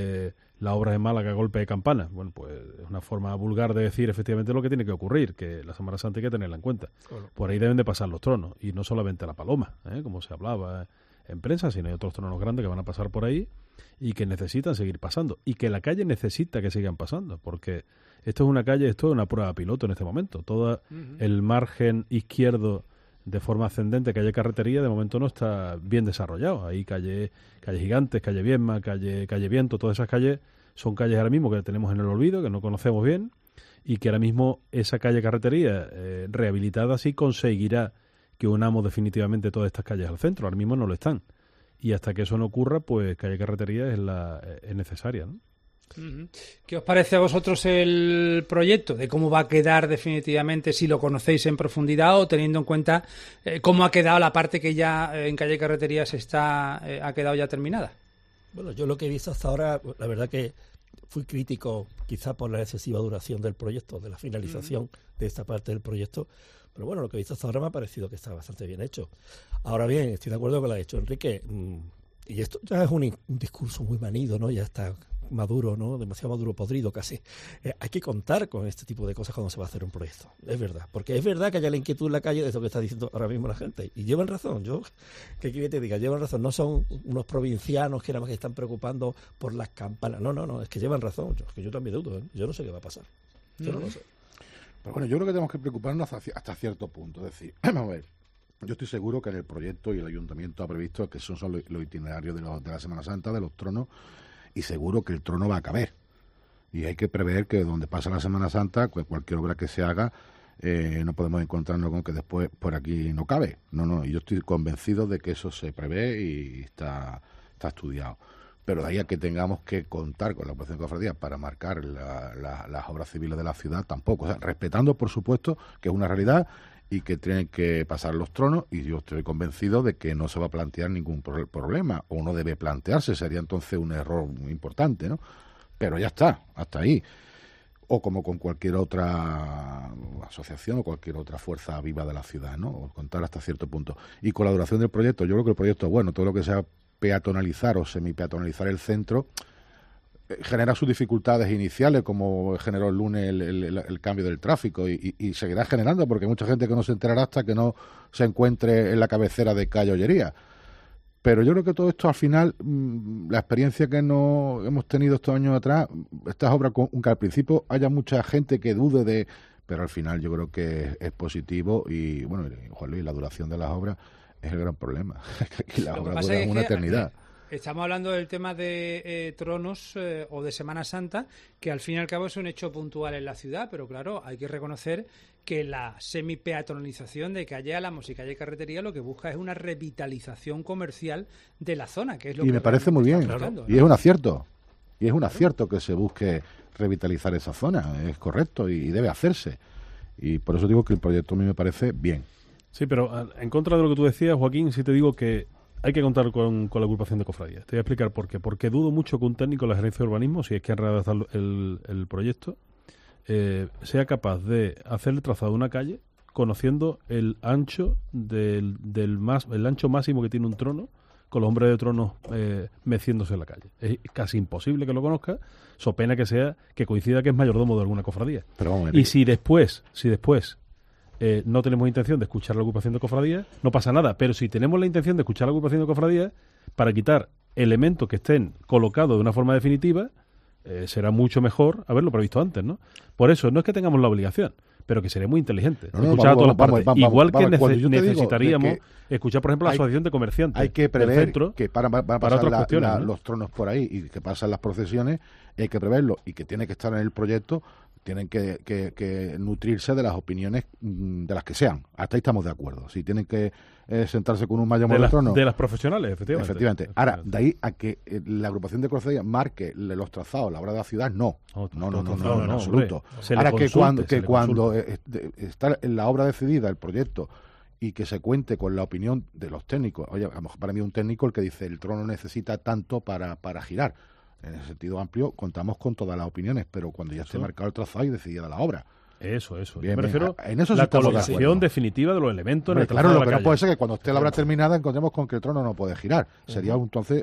O: la obra de Málaga, golpe de campana. Bueno, pues es una forma vulgar de decir efectivamente lo que tiene que ocurrir, que la Semana Santa hay que tenerla en cuenta. Claro. Por ahí deben de pasar los tronos, y no solamente la paloma, como se hablaba en prensa, sino hay otros tronos grandes que van a pasar por ahí y que necesitan seguir pasando, y que la calle necesita que sigan pasando, porque esto es una calle, esto es una prueba piloto en este momento. Todo el margen izquierdo de forma ascendente, calle Carretería, de momento no está bien desarrollado. Hay calle Gigantes, calle Viedma, calle Viento, todas esas calles son calles ahora mismo que tenemos en el olvido, que no conocemos bien, y que ahora mismo esa calle Carretería rehabilitada sí conseguirá que unamos definitivamente todas estas calles al centro. Ahora mismo no lo están. Y hasta que eso no ocurra, pues calle Carretería es necesaria, ¿no?
A: ¿Qué os parece a vosotros el proyecto? ¿De cómo va a quedar definitivamente, si lo conocéis en profundidad, o teniendo en cuenta cómo ha quedado la parte que ya en calle Carreterías ha quedado ya terminada?
P: Bueno, yo lo que he visto hasta ahora, la verdad que fui crítico quizá por la excesiva duración del proyecto, de la finalización de esta parte del proyecto, pero bueno, lo que he visto hasta ahora me ha parecido que está bastante bien hecho. Ahora bien, estoy de acuerdo con lo que ha dicho Enrique, y esto ya es un discurso muy manido, ¿no? Ya está maduro, ¿no? Demasiado maduro, podrido casi. Hay que contar con este tipo de cosas cuando se va a hacer un proyecto, es verdad, porque es verdad que haya la inquietud en la calle de eso que está diciendo ahora mismo la gente, y llevan razón. ¿Qué quiere que te diga? Llevan razón, no son unos provincianos que nada más que están preocupando por las campanas, no, es que llevan razón. Es que yo también dudo, yo no sé qué va a pasar, yo no lo sé.
Q: Pero bueno, yo creo que tenemos que preocuparnos hasta cierto punto, es decir, vamos a ver, yo estoy seguro que en el proyecto y el ayuntamiento ha previsto que son los itinerarios de la Semana Santa, de los tronos, y seguro que el trono va a caber. Y hay que prever que donde pasa la Semana Santa, cualquier obra que se haga, no podemos encontrarnos con que después por aquí no cabe. No, y yo estoy convencido de que eso se prevé y está estudiado. Pero de ahí a que tengamos que contar con la Agrupación de Cofradías para marcar las obras civiles de la ciudad, tampoco. O sea, respetando, por supuesto, que es una realidad y que tienen que pasar los tronos, y yo estoy convencido de que no se va a plantear ningún problema, o no debe plantearse, sería entonces un error muy importante, ¿no? Pero ya está, hasta ahí. O como con cualquier otra asociación o cualquier otra fuerza viva de la ciudad, ¿no? O contar hasta cierto punto. Y con la duración del proyecto, yo creo que el proyecto es bueno, todo lo que sea peatonalizar o semipeatonalizar el centro genera sus dificultades iniciales, como generó el lunes el cambio del tráfico, y seguirá generando, porque hay mucha gente que no se enterará hasta que no se encuentre en la cabecera de calle Ollería. Pero yo creo que todo esto al final, la experiencia que no hemos tenido estos años atrás, estas obras, aunque al principio haya mucha gente que dude pero al final yo creo que es positivo, y bueno, Juan Luis, la duración de las obras es el gran problema. Aquí las obras duran una eternidad.
A: Estamos hablando del tema de tronos o de Semana Santa, que al fin y al cabo es un hecho puntual en la ciudad, pero claro, hay que reconocer que la semi-peatonalización de calle Álamos y calle Carretería lo que busca es una revitalización comercial de la zona, que es lo que
Q: me parece muy bien, buscando, ¿no? Y es un acierto. Y es un acierto que se busque revitalizar esa zona, es correcto y debe hacerse. Y por eso digo que el proyecto a mí me parece bien.
O: Sí, pero en contra de lo que tú decías, Joaquín, sí te digo que hay que contar con la agrupación de cofradías. Te voy a explicar por qué. Porque dudo mucho que un técnico de la gerencia de urbanismo, si es que han redactado el proyecto, sea capaz de hacer el trazado de una calle conociendo el ancho el ancho máximo que tiene un trono, con los hombres de tronos meciéndose en la calle. Es casi imposible que lo conozca, so pena que sea que coincida que es mayordomo de alguna cofradía.
Q: Pero vamos,
O: y si después no tenemos intención de escuchar la agrupación de cofradías, no pasa nada. Pero si tenemos la intención de escuchar la agrupación de cofradías, para quitar elementos que estén colocados de una forma definitiva, será mucho mejor haberlo previsto antes, ¿no? Por eso, no es que tengamos la obligación, pero que sería muy inteligente escuchar a todas las partes. Igual que necesitaríamos escuchar, por ejemplo, la Asociación de Comerciantes.
Q: Hay que prever
O: centro,
Q: que van a pasar los tronos por ahí y que pasan las procesiones, hay que preverlo y que tiene que estar en el proyecto, tienen que nutrirse de las opiniones de las que sean. Hasta ahí estamos de acuerdo. Si tienen que sentarse con un mayordomo de trono.
O: De las profesionales, efectivamente.
Q: Ahora, de ahí a que la agrupación de cofradías marque los trazados, la obra de la ciudad, no, en absoluto. Ahora que cuando está en la obra decidida, el proyecto, y que se cuente con la opinión de los técnicos. Oye, a lo mejor para mí un técnico el que dice el trono necesita tanto para girar. En ese sentido amplio contamos con todas las opiniones, pero cuando ya esté marcado el trazado y decidida la obra.
O: Eso.
Q: Bien,
O: me refiero
Q: en eso
O: la colocación definitiva de los elementos en el trazado.
Q: Claro, lo que no puede ser que cuando esté la obra terminada encontremos con que el trono no puede girar. Sería entonces,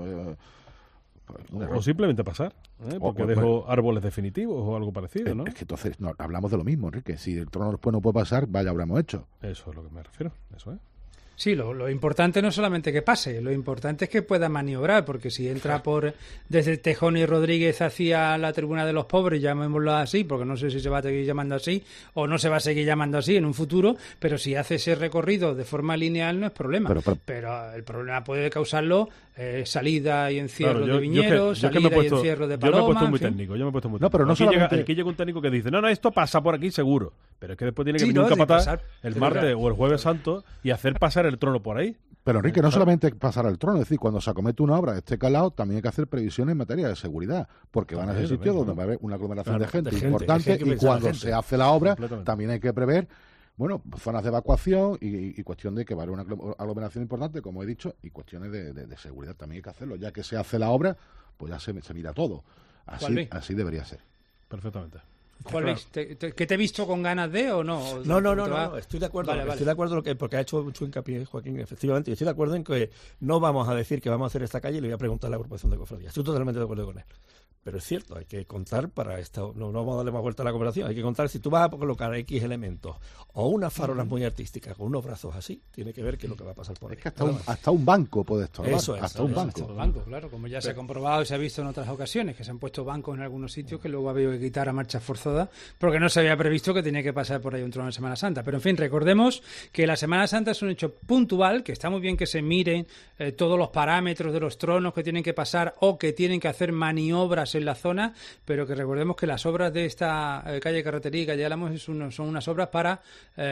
O: o simplemente pasar, porque dejo árboles definitivos o algo parecido, ¿no?
Q: Es que entonces hablamos de lo mismo, Enrique. Si el trono después no puede pasar, vaya, habremos hecho.
O: Eso es lo que me refiero, eso es.
A: Sí, lo importante no es solamente que pase, lo importante es que pueda maniobrar, porque si entra desde Tejón y Rodríguez hacia la Tribuna de los Pobres, llamémoslo así, porque no sé si se va a seguir llamando así o no se va a seguir llamando así en un futuro, pero si hace ese recorrido de forma lineal no es problema. Pero el problema puede causarlo salida y encierro de viñedos, salida y encierro de palomas.
O: Yo me he puesto muy técnico, No, pero no solamente... Aquí llega un técnico que dice, no, esto pasa por aquí seguro, pero es que después tiene que venir un capataz el martes o el jueves santo y hacer pasar el trono por ahí.
Q: Pero Enrique, no solamente pasar al trono, es decir, cuando se acomete una obra de este calado, también hay que hacer previsiones en materia de seguridad, porque van a ser sitios donde va a haber una aglomeración de gente importante, y cuando se hace la obra también hay que prever zonas de evacuación y cuestión de que va a haber una aglomeración importante, como he dicho, y cuestiones de seguridad también hay que hacerlo. Ya que se hace la obra, pues ya se mira todo. Así debería ser.
O: Perfectamente.
A: Juan Luis, ¿que te he visto con ganas de o no?
P: No, estoy de acuerdo. Estoy de acuerdo porque ha hecho mucho hincapié Joaquín, efectivamente. Yo estoy de acuerdo en que no vamos a decir que vamos a hacer esta calle y le voy a preguntar a la agrupación de cofradías. Estoy totalmente de acuerdo con él. Pero es cierto, hay que contar para esto. No vamos a darle más vuelta a la cooperación. Hay que contar si tú vas a colocar X elementos o unas farolas muy artísticas con unos brazos así, tiene que ver qué es lo que va a pasar por ahí.
Q: Es que hasta un banco puede estorbar.
P: Eso es.
Q: Hasta un banco.
A: Claro, como ya se ha comprobado y se ha visto en otras ocasiones, que se han puesto bancos en algunos sitios que luego ha habido que quitar a marcha forzada porque no se había previsto que tenía que pasar por ahí un trono en Semana Santa. Pero en fin, recordemos que la Semana Santa es un hecho puntual, que está muy bien que se miren todos los parámetros de los tronos que tienen que pasar o que tienen que hacer maniobras en la zona, pero que recordemos que las obras de esta calle Carretería y calle Álamos son unas obras para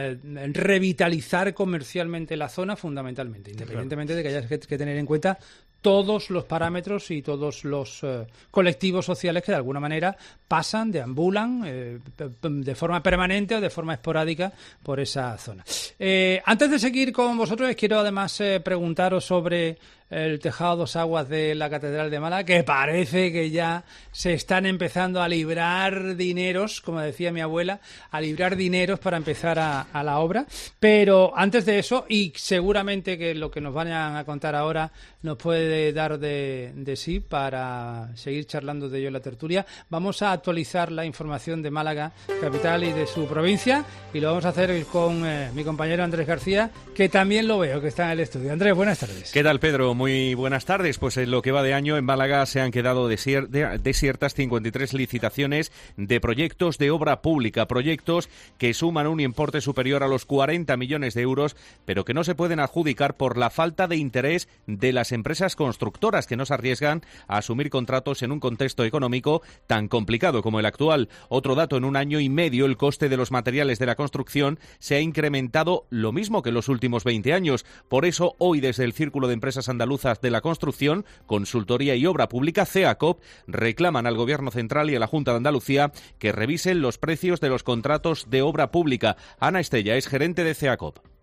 A: revitalizar comercialmente la zona fundamentalmente, independientemente de que haya que tener en cuenta todos los parámetros y todos los colectivos sociales que de alguna manera pasan, deambulan de forma permanente o de forma esporádica por esa zona. Antes de seguir con vosotros, les quiero además preguntaros sobre el tejado a dos aguas de la Catedral de Málaga, que parece que ya se están empezando a librar dineros, como decía mi abuela, a librar dineros para empezar a la obra. Pero antes de eso, y seguramente que lo que nos vayan a contar ahora nos puede dar de sí para seguir charlando de ello en la tertulia, vamos a actualizar la información de Málaga capital y de su provincia, y lo vamos a hacer con mi compañero Andrés García, que también lo veo, que está en el estudio. Andrés, buenas tardes.
R: ¿Qué tal, Pedro? Muy buenas tardes. Pues en lo que va de año en Málaga se han quedado desiertas 53 licitaciones de proyectos de obra pública, proyectos que suman un importe superior a los 40 millones de euros, pero que no se pueden adjudicar por la falta de interés de las empresas constructoras, que no se arriesgan a asumir contratos en un contexto económico tan complicado como el actual. Otro dato: en un año y medio el coste de los materiales de la construcción se ha incrementado lo mismo que en los últimos 20 años. Por eso, hoy desde el Círculo de Empresas Andaluzas de la Construcción, Consultoría y Obra Pública, CEACOP, reclaman al Gobierno Central y a la Junta de Andalucía que revisen los precios de los contratos de obra pública. Ana Estella es gerente de CEACOP.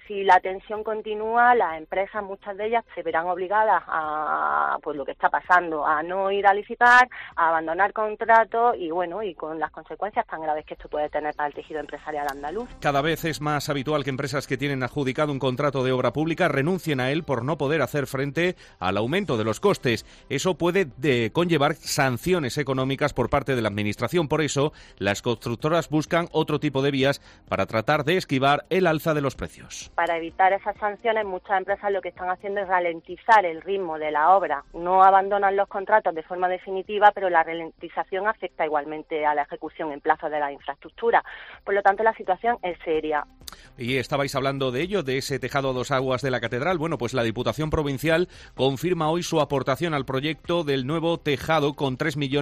S: Si la tensión continúa, las empresas, muchas de ellas, se verán obligadas a, pues lo que está pasando, a no ir a licitar, a abandonar contratos y bueno, y con las consecuencias tan graves que esto puede tener para el tejido empresarial andaluz.
R: Cada vez es más habitual que empresas que tienen adjudicado un contrato de obra pública renuncien a él por no poder hacer frente al aumento de los costes. Eso puede conllevar sanciones económicas por parte de la Administración. Por eso, las constructoras buscan otro tipo de vías para tratar de esquivar el alza de los precios.
S: Para evitar esas sanciones, muchas empresas lo que están haciendo es ralentizar el ritmo de la obra. No abandonan los contratos de forma definitiva, pero la ralentización afecta igualmente a la ejecución en plazo de la infraestructura. Por lo tanto, la situación es seria.
R: Y estabais hablando de ello, de ese tejado a dos aguas de la catedral. Bueno, pues la Diputación Provincial confirma hoy su aportación al proyecto del nuevo tejado con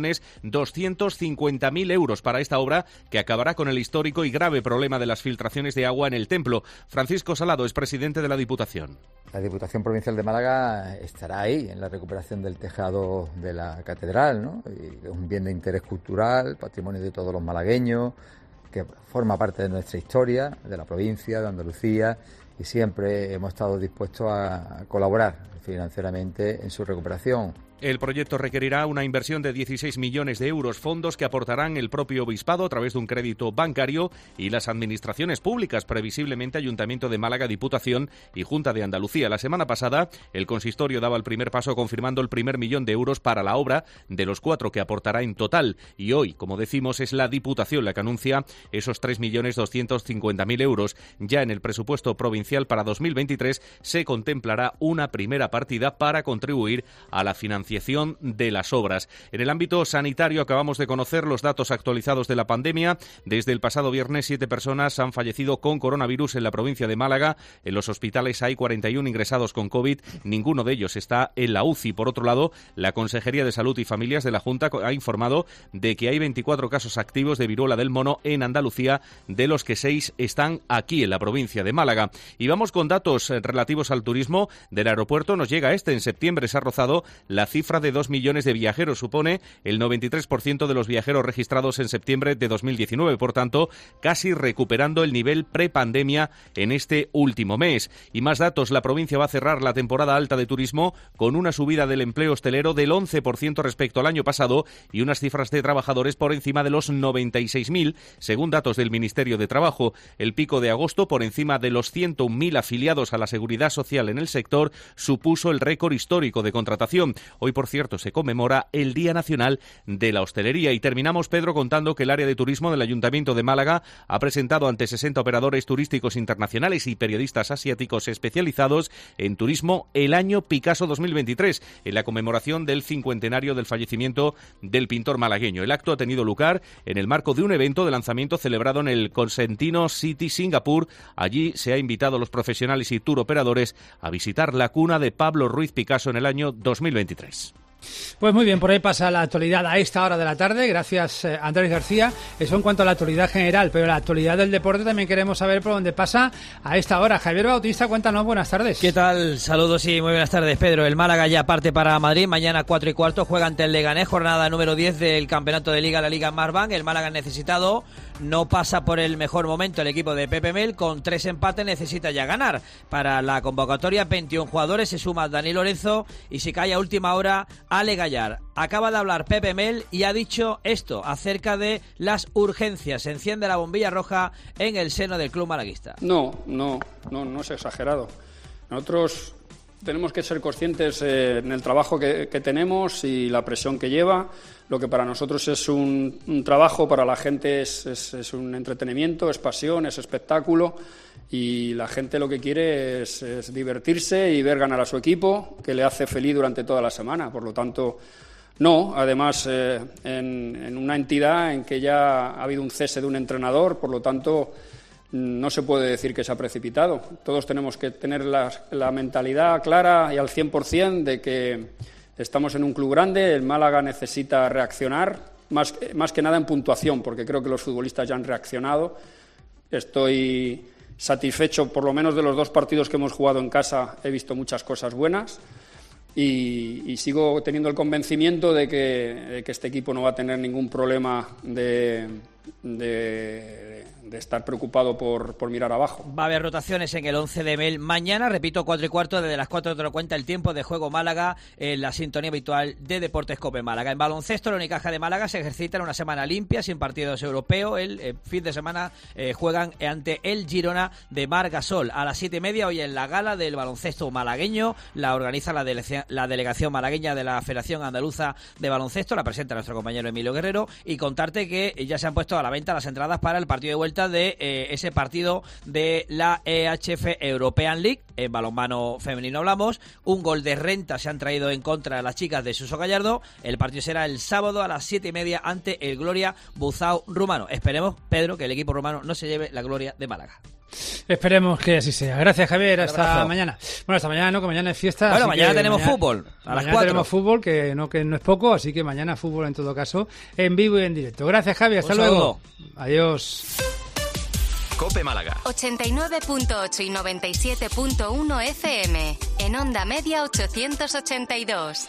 R: 3.250.000 euros para esta obra que acabará con el histórico y grave problema de las filtraciones de agua en el templo. Francisco Salado es presidente de la Diputación.
T: La Diputación Provincial de Málaga estará ahí en la recuperación del tejado de la catedral, ¿no? Y es un bien de interés cultural, patrimonio de todos los malagueños, que forma parte de nuestra historia, de la provincia, de Andalucía, y siempre hemos estado dispuestos a colaborar financieramente en su recuperación.
R: El proyecto requerirá una inversión de 16 millones de euros, fondos que aportarán el propio obispado a través de un crédito bancario y las administraciones públicas, previsiblemente Ayuntamiento de Málaga, Diputación y Junta de Andalucía. La semana pasada, el consistorio daba el primer paso confirmando el primer millón de euros para la obra, de los 4 que aportará en total. Y hoy, como decimos, es la Diputación la que anuncia esos 3.250.000 euros. Ya en el presupuesto provincial para 2023 se contemplará una primera partida para contribuir a la financiación de las obras. En el ámbito sanitario acabamos de conocer los datos actualizados de la pandemia. Desde el pasado viernes 7 personas han fallecido con coronavirus en la provincia de Málaga. En los hospitales hay 41 ingresados con COVID. Ninguno de ellos está en la UCI. Por otro lado, la Consejería de Salud y Familias de la Junta ha informado de que hay 24 casos activos de viruela del mono en Andalucía, de los que 6 están aquí en la provincia de Málaga. Y vamos con datos relativos al turismo. Del aeropuerto nos llega en septiembre se ha rozado la cifra de 2 millones de viajeros, supone el 93% de los viajeros registrados en septiembre de 2019, por tanto, casi recuperando el nivel prepandemia en este último mes. Y más datos, la provincia va a cerrar la temporada alta de turismo con una subida del empleo hostelero del 11% respecto al año pasado y unas cifras de trabajadores por encima de los 96.000, según datos del Ministerio de Trabajo. El pico de agosto, por encima de los 101.000 afiliados a la Seguridad Social en el sector, supuso el récord histórico de contratación. Hoy, por cierto, se conmemora el Día Nacional de la Hostelería. Y terminamos, Pedro, contando que el área de turismo del Ayuntamiento de Málaga ha presentado ante 60 operadores turísticos internacionales y periodistas asiáticos especializados en turismo el año Picasso 2023, en la conmemoración del 50º del fallecimiento del pintor malagueño. El acto ha tenido lugar en el marco de un evento de lanzamiento celebrado en el Cosentino City, Singapur. Allí se ha invitado a los profesionales y tour operadores a visitar la cuna de Pablo Ruiz Picasso en el año 2023.
A: Pues muy bien, por ahí pasa la actualidad a esta hora de la tarde. Gracias, Andrés García. Eso en cuanto a la actualidad general, pero la actualidad del deporte también queremos saber por dónde pasa a esta hora. Javier Bautista, cuéntanos, buenas tardes.
U: ¿Qué tal? Saludos y muy buenas tardes, Pedro. El Málaga ya parte para Madrid. Mañana 4:15 juega ante el Leganés, jornada número 10 del campeonato de Liga, la Liga Smartbank. El Málaga necesitado, no pasa por el mejor momento el equipo de Pepe Mel. Con 3 empates necesita ya ganar. Para la convocatoria, 21 jugadores, se suma Dani Lorenzo y se cae a última hora Ale Gallar. Acaba de hablar Pepe Mel y ha dicho esto acerca de las urgencias. Se enciende la bombilla roja en el seno del club malaguista.
V: No es exagerado. Nosotros tenemos que ser conscientes en el trabajo que tenemos y la presión que lleva. Lo que para nosotros es un trabajo, para la gente es un entretenimiento, es pasión, es espectáculo. Y la gente lo que quiere es divertirse y ver ganar a su equipo, que le hace feliz durante toda la semana. Por lo tanto, no. Además, en una entidad en que ya ha habido un cese de un entrenador, por lo tanto, no se puede decir que se ha precipitado. Todos tenemos que tener la mentalidad clara y al 100% de que estamos en un club grande. El Málaga necesita reaccionar, más que nada en puntuación, porque creo que los futbolistas ya han reaccionado. Estoy satisfecho, por lo menos de los 2 partidos que hemos jugado en casa, he visto muchas cosas buenas y sigo teniendo el convencimiento de que este equipo no va a tener ningún problema de de estar preocupado por mirar abajo.
U: Va a haber rotaciones en el 11 de Mel mañana, repito, 4:15, desde las 4 te lo cuenta el tiempo de juego Málaga, en la sintonía habitual de Deportes COPE Málaga. En baloncesto, la Unicaja de Málaga se ejercita en una semana limpia, sin partidos europeos. El fin de semana juegan ante el Girona de Marc Gasol. A las 7:30, hoy en la gala del baloncesto malagueño, la organiza la delegación malagueña de la Federación Andaluza de Baloncesto, la presenta nuestro compañero Emilio Guerrero, y contarte que ya se han puesto a la venta las entradas para el partido de vuelta de ese partido de la EHF European League. En balonmano femenino hablamos. Un gol de renta se han traído en contra de las chicas de Suso Gallardo. El partido será el sábado a las 7:30 ante el Gloria Buzao rumano. Esperemos, Pedro, que el equipo rumano no se lleve la gloria de Málaga.
A: Esperemos que así sea. Gracias, Javier. Hasta mañana. Bueno, hasta mañana no, que mañana es fiesta.
U: Bueno, mañana tenemos fútbol. A las 4.
A: Tenemos fútbol, que no es poco, así que mañana fútbol en todo caso, en vivo y en directo. Gracias, Javier. Hasta luego. Adiós.
B: COPE Málaga
C: 89.8 y 97.1 FM. En onda media 882.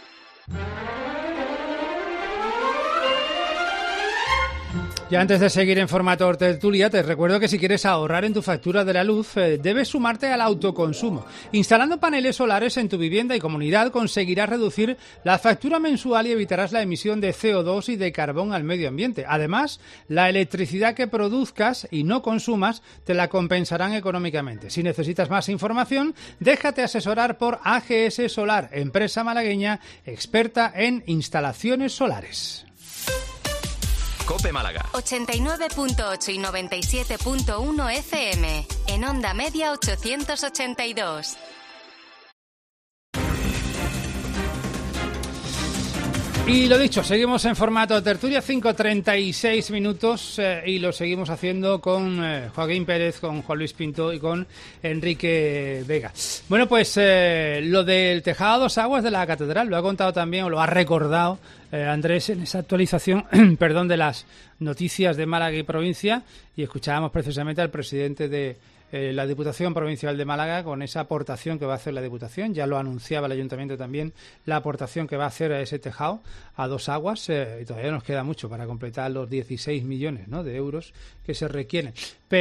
A: Y antes de seguir en formato tertulia, te recuerdo que si quieres ahorrar en tu factura de la luz, debes sumarte al autoconsumo. Instalando paneles solares en tu vivienda y comunidad conseguirás reducir la factura mensual y evitarás la emisión de CO2 y de carbón al medio ambiente. Además, la electricidad que produzcas y no consumas te la compensarán económicamente. Si necesitas más información, déjate asesorar por AGS Solar, empresa malagueña experta en instalaciones solares.
B: COPE Málaga
C: 89.8 y 97.1 FM. En onda media 882.
A: Y lo dicho, seguimos en formato tertulia, 5:36 minutos, y lo seguimos haciendo con Joaquín Pérez, con Juan Luis Pinto y con Enrique Vega. Bueno, pues lo del tejado a dos aguas de la catedral lo ha contado también, o lo ha recordado Andrés en esa actualización perdón, de las noticias de Málaga y provincia, y escuchábamos precisamente al presidente de la Diputación Provincial de Málaga con esa aportación que va a hacer la Diputación. Ya lo anunciaba el Ayuntamiento también, la aportación que va a hacer a ese tejado a dos aguas, y todavía nos queda mucho para completar los 16 millones, ¿no?, de euros que se requieren.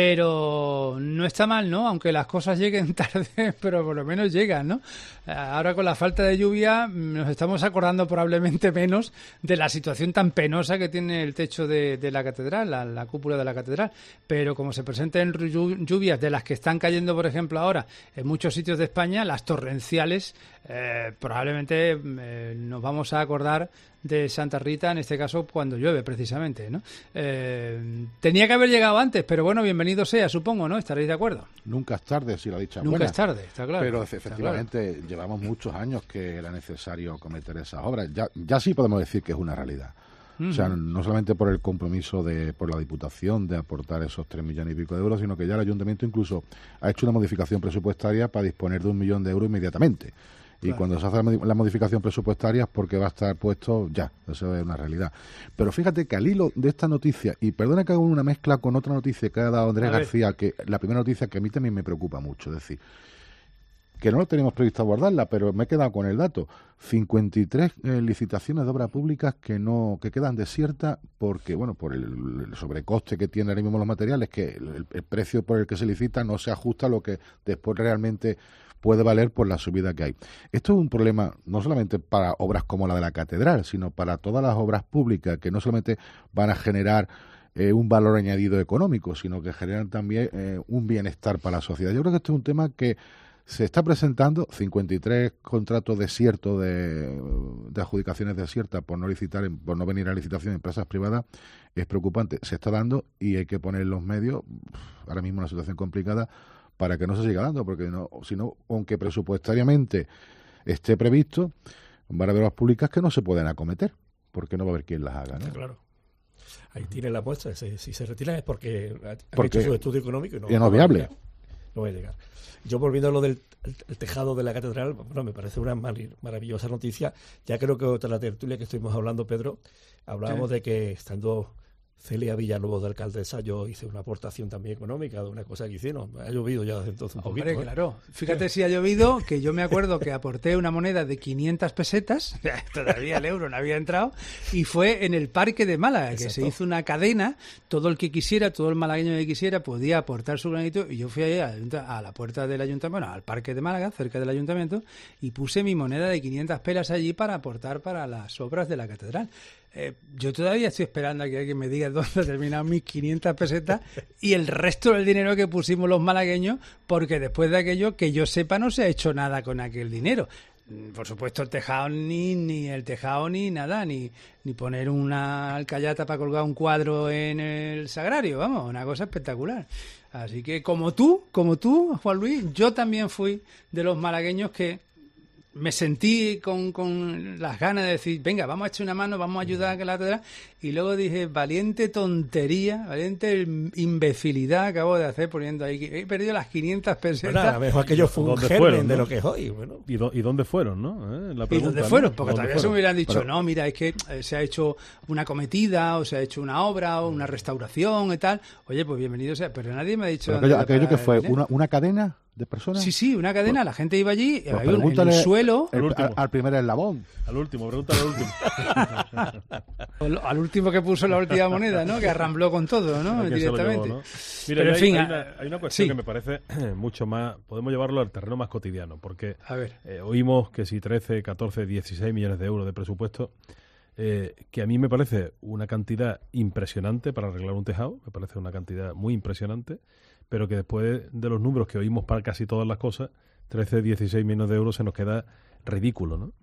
A: Pero no está mal, ¿no?, aunque las cosas lleguen tarde, pero por lo menos llegan, ¿no? Ahora con la falta de lluvia nos estamos acordando probablemente menos de la situación tan penosa que tiene el techo de la catedral, la cúpula de la catedral, pero como se presenten lluvias de las que están cayendo, por ejemplo, ahora en muchos sitios de España, las torrenciales, probablemente nos vamos a acordar de Santa Rita, en este caso, cuando llueve, precisamente, ¿no? Tenía que haber llegado antes, pero bueno, bienvenido sea, supongo, ¿no? ¿Estaréis de acuerdo?
Q: Nunca es tarde, si la dicha
A: Nunca
Q: buena.
A: es tarde, está claro.
Q: Pero efectivamente llevamos muchos años que era necesario cometer esas obras. Ya sí podemos decir que es una realidad. O sea, no solamente por el compromiso por la Diputación de aportar esos 3 millones y pico de euros, sino que ya el Ayuntamiento incluso ha hecho una modificación presupuestaria para disponer de 1 millón de euros inmediatamente. Y cuando se hace la modificación presupuestaria es porque va a estar puesto ya, eso es una realidad. Pero fíjate que al hilo de esta noticia, y perdona que haga una mezcla con otra noticia que ha dado Andrés García, que la primera noticia que a mí también me preocupa mucho, es decir, que no lo teníamos previsto abordarla, pero me he quedado con el dato. 53 licitaciones de obras públicas que quedan desiertas porque, bueno, por el sobrecoste que tienen ahora mismo los materiales, que el precio por el que se licita no se ajusta a lo que después realmente puede valer por la subida que hay. Esto es un problema no solamente para obras como la de la catedral, sino para todas las obras públicas, que no solamente van a generar un valor añadido económico, sino que generan también un bienestar para la sociedad. Yo creo que esto es un tema que se está presentando, 53 contratos desiertos de adjudicaciones desiertas por no licitar, por no venir a licitación en empresas privadas, es preocupante. Se está dando y hay que poner los medios, ahora mismo una situación complicada, para que no se siga dando, porque si no, aunque presupuestariamente esté previsto, van a haber obras públicas que no se pueden acometer, porque no va a haber quien las haga, ¿no?
P: Claro. Ahí tiene la muestra. Si se retiran es porque han hecho su estudio económico y no
Q: es viable.
P: No va a llegar. Yo, volviendo a lo del el tejado de la catedral, bueno, me parece una maravillosa noticia. Ya creo que otra la tertulia que estuvimos hablando, Pedro, hablábamos de que estando Celia Villalobos de alcaldesa, yo hice una aportación también económica de una cosa que hicieron. Ha llovido ya desde entonces un poquito.
A: Hombre, claro. Fíjate si ha llovido, que yo me acuerdo que aporté una moneda de 500 pesetas, todavía el euro no había entrado, y fue en el Parque de Málaga, que se hizo una cadena, todo el que quisiera, todo el malagueño que quisiera podía aportar su granito, y yo fui ahí a la puerta del ayuntamiento, bueno, al Parque de Málaga, cerca del ayuntamiento, y puse mi moneda de 500 pelas allí para aportar para las obras de la catedral. Yo todavía estoy esperando a que alguien me diga dónde terminaron mis 500 pesetas y el resto del dinero que pusimos los malagueños, porque después de aquello, que yo sepa, no se ha hecho nada con aquel dinero. Por supuesto, el tejado ni el tejado ni nada, ni poner una alcayata para colgar un cuadro en el sagrario, vamos, una cosa espectacular. Así que como tú, Juan Luis, yo también fui de los malagueños que me sentí con las ganas de decir, venga, vamos a echar una mano, vamos a ayudar a que la catedral, y luego dije, valiente tontería, valiente imbecilidad acabo de hacer poniendo ahí, he perdido las 500 pesetas.
P: Bueno, a lo mejor aquello fue un germen fueron, ¿no? De lo que es hoy. Bueno.
O: ¿Y dónde fueron, no? La pregunta,
A: ¿y dónde fueron?
O: ¿no?
A: Porque todavía se me hubieran dicho, no, mira, es que se ha hecho una cometida, o se ha hecho una obra, o una restauración y tal. Oye, pues bienvenido sea, pero nadie me ha dicho...
Q: Aquello que fue una cadena de personas.
A: Sí, una cadena, la gente iba allí,
Q: pues
A: había en el suelo.
Q: Al primer eslabón.
O: Al último, pregúntale al último.
A: Al último que puso la última moneda, ¿no? Que arrambló con todo, ¿no? Directamente.
O: Llevó, ¿no? Mira, pero en fin, hay una cuestión que me parece mucho más, podemos llevarlo al terreno más cotidiano, porque
A: a ver.
O: Oímos que si 13, 14, 16 millones de euros de presupuesto, que a mí me parece una cantidad impresionante para arreglar un tejado, me parece una cantidad muy impresionante, pero que después de los números que oímos para casi todas las cosas, 13, 16 millones de euros se nos queda ridículo, ¿no?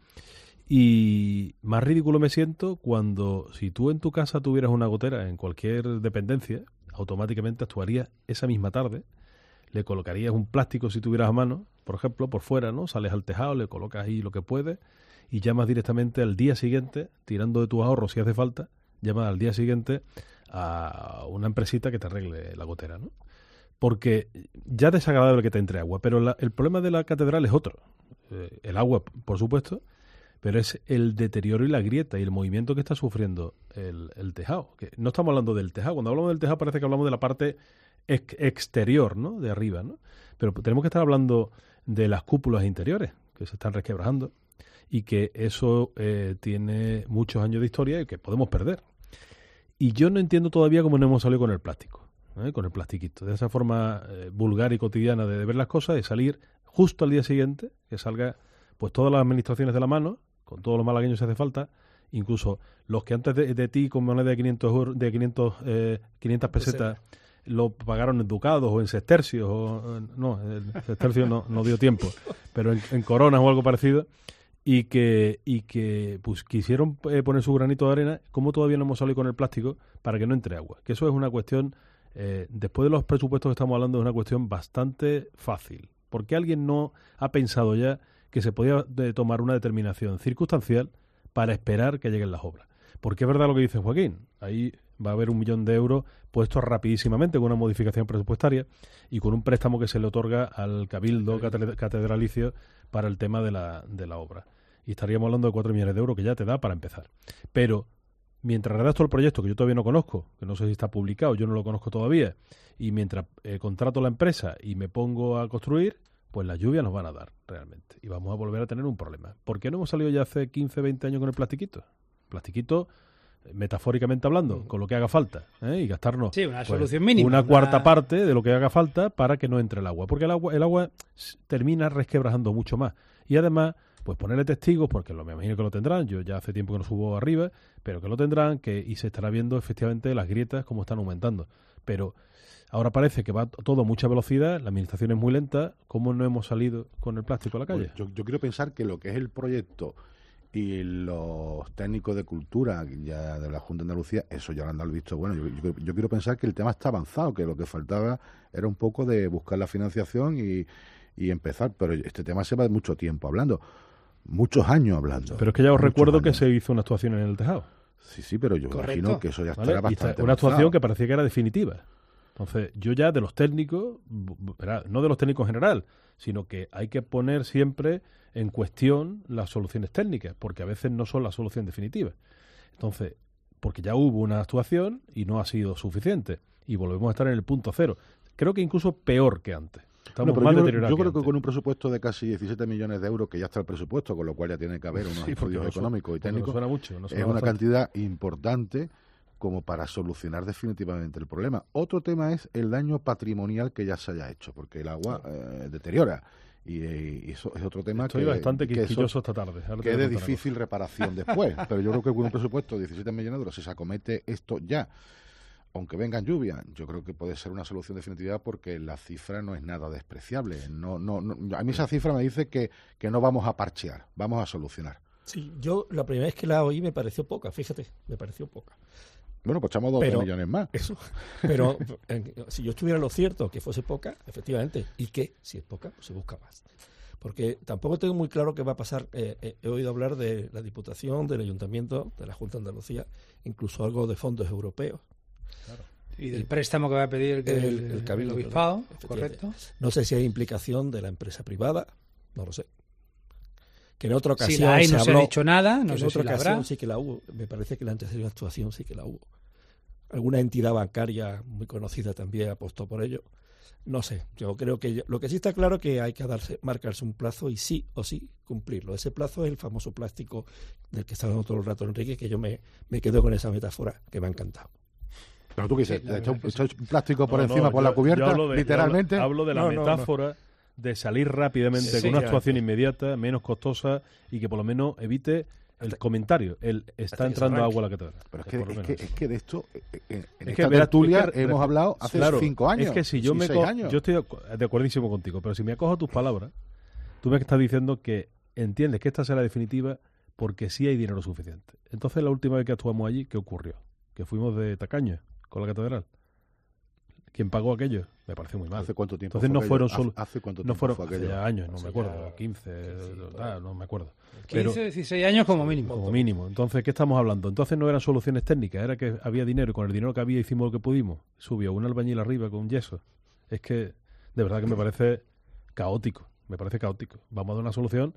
O: Y más ridículo me siento cuando, si tú en tu casa tuvieras una gotera en cualquier dependencia, automáticamente actuarías esa misma tarde, le colocarías un plástico si tuvieras a mano, por ejemplo, por fuera, ¿no? Sales al tejado, le colocas ahí lo que puedes y llamas directamente al día siguiente, tirando de tus ahorros si hace falta, llamas al día siguiente a una empresita que te arregle la gotera, ¿no? Porque ya es desagradable que te entre agua, pero el problema de la catedral es otro. El agua, por supuesto, pero es el deterioro y la grieta y el movimiento que está sufriendo el tejado. Que no estamos hablando del tejado. Cuando hablamos del tejado parece que hablamos de la parte exterior, ¿no? De arriba, ¿no? Pero tenemos que estar hablando de las cúpulas interiores, que se están resquebrajando, y que eso tiene muchos años de historia y que podemos perder. Y yo no entiendo todavía cómo no hemos salido con el plástico. Con el plastiquito, de esa forma vulgar y cotidiana de ver las cosas, de salir justo al día siguiente, que salga pues todas las administraciones de la mano, con todos los malagueños si hace falta, incluso los que antes de ti con moneda de 500 pesetas lo pagaron en ducados o en sestercios, no, el sestercio no dio tiempo, pero en coronas o algo parecido, y que pues quisieron poner su granito de arena, ¿cómo todavía no hemos salido con el plástico para que no entre agua? Que eso es una cuestión... después de los presupuestos que estamos hablando es una cuestión bastante fácil, porque alguien no ha pensado ya que se podía tomar una determinación circunstancial para esperar que lleguen las obras, porque es verdad lo que dice Joaquín, ahí va a haber 1 millón de euros puestos rapidísimamente con una modificación presupuestaria y con un préstamo que se le otorga al Cabildo Catedralicio para el tema de la obra, y estaríamos hablando de 4 millones de euros que ya te da para empezar, pero mientras redacto el proyecto, que yo todavía no conozco, que no sé si está publicado, yo no lo conozco todavía, y mientras contrato la empresa y me pongo a construir, pues las lluvias nos van a dar realmente. Y vamos a volver a tener un problema. ¿Por qué no hemos salido ya hace 15, 20 años con el plastiquito? Plastiquito, metafóricamente hablando, con lo que haga falta, y gastarnos
A: una solución mínima,
O: una cuarta parte de lo que haga falta para que no entre el agua. Porque el agua termina resquebrajando mucho más. Y además... pues ponerle testigos, porque me imagino que lo tendrán, yo ya hace tiempo que no subo arriba, pero que lo tendrán, y se estará viendo efectivamente las grietas como están aumentando. Pero ahora parece que va todo a mucha velocidad, la administración es muy lenta, ¿cómo no hemos salido con el plástico a la calle?
Q: Pues yo quiero pensar que lo que es el proyecto y los técnicos de cultura ya de la Junta de Andalucía, eso ya lo han dado el visto bueno. Yo quiero pensar que el tema está avanzado, que lo que faltaba era un poco de buscar la financiación y empezar, pero este tema se va de mucho tiempo hablando. Muchos años hablando.
O: Pero es que ya os recuerdo que se hizo una actuación en el tejado.
Q: Sí, pero yo imagino que eso ya estará bastante
O: una actuación que parecía que era definitiva. Entonces, yo ya de los técnicos, no de los técnicos en general, sino que hay que poner siempre en cuestión las soluciones técnicas, porque a veces no son la solución definitiva. Entonces, porque ya hubo una actuación y no ha sido suficiente. Y volvemos a estar en el punto cero. Creo que incluso peor que antes. Estamos más deteriorados.
Q: Yo creo que con un presupuesto de casi 17 millones de euros, que ya está el presupuesto, con lo cual ya tiene que haber unos estudios económicos y técnicos, es una cantidad importante como para solucionar definitivamente el problema. Otro tema es el daño patrimonial que ya se haya hecho, porque el agua deteriora. Y eso es otro tema.
O: Estoy bastante quisquilloso esta tarde.
Q: Que es de difícil reparación después. Pero yo creo que con un presupuesto de 17 millones de euros, si se acomete esto ya, aunque vengan lluvias, yo creo que puede ser una solución definitiva, porque la cifra no es nada despreciable. No, a mí esa cifra me dice que no vamos a parchear, vamos a solucionar.
P: Sí, yo la primera vez que la oí me pareció poca, fíjate, me pareció poca.
Q: Bueno, pues echamos 2 millones más.
P: Eso, pero si yo estuviera lo cierto que fuese poca, efectivamente, y que si es poca, pues se busca más. Porque tampoco tengo muy claro qué va a pasar. He oído hablar de la Diputación, del Ayuntamiento, de la Junta de Andalucía, incluso algo de fondos europeos.
A: Claro. Y del préstamo que va a pedir el Cabildo Obispado, correcto.
P: No sé si hay implicación de la empresa privada, no lo sé. Que en otra ocasión
A: si la hay, no se ha dicho nada, no
P: sé
A: si
P: en otra ocasión
A: habrá.
P: Sí que la hubo. Me parece que la anterior actuación sí que la hubo. Alguna entidad bancaria muy conocida también apostó por ello. No sé, yo creo que lo que sí está claro es que hay que marcarse un plazo y sí o sí cumplirlo. Ese plazo es el famoso plástico del que está hablando todo el rato Enrique, que yo me quedo con esa metáfora que me ha encantado.
Q: Pero tú qué dices, ¿echas un plástico por encima, por la cubierta, literalmente?
O: Hablo de la metáfora de salir rápidamente con una actuación inmediata, menos costosa, y que por lo menos evite el comentario. Está entrando agua a la catedral.
Q: Pero es que de esto, en esta tertulia hemos hablado hace 5 años.
O: Es que si yo yo estoy de acuerdísimo contigo, pero si me acojo a tus palabras, tú me estás diciendo que entiendes que esta será definitiva porque sí hay dinero suficiente. Entonces, la última vez que actuamos allí, ¿qué ocurrió? Que fuimos de tacaños con la catedral. ¿Quién pagó aquello? Me pareció muy mal.
Q: ¿Hace cuánto tiempo?
O: Entonces no fueron solo...
Q: ¿Hace cuánto tiempo fue aquello?
O: Hace ya años, no me acuerdo. 15, no me acuerdo.
A: 15, 16 años como mínimo.
O: Como mínimo. Entonces, ¿qué estamos hablando? Entonces no eran soluciones técnicas, era que había dinero y con el dinero que había hicimos lo que pudimos. Subió un albañil arriba con yeso. Es que, de verdad que me parece caótico. Vamos a dar una solución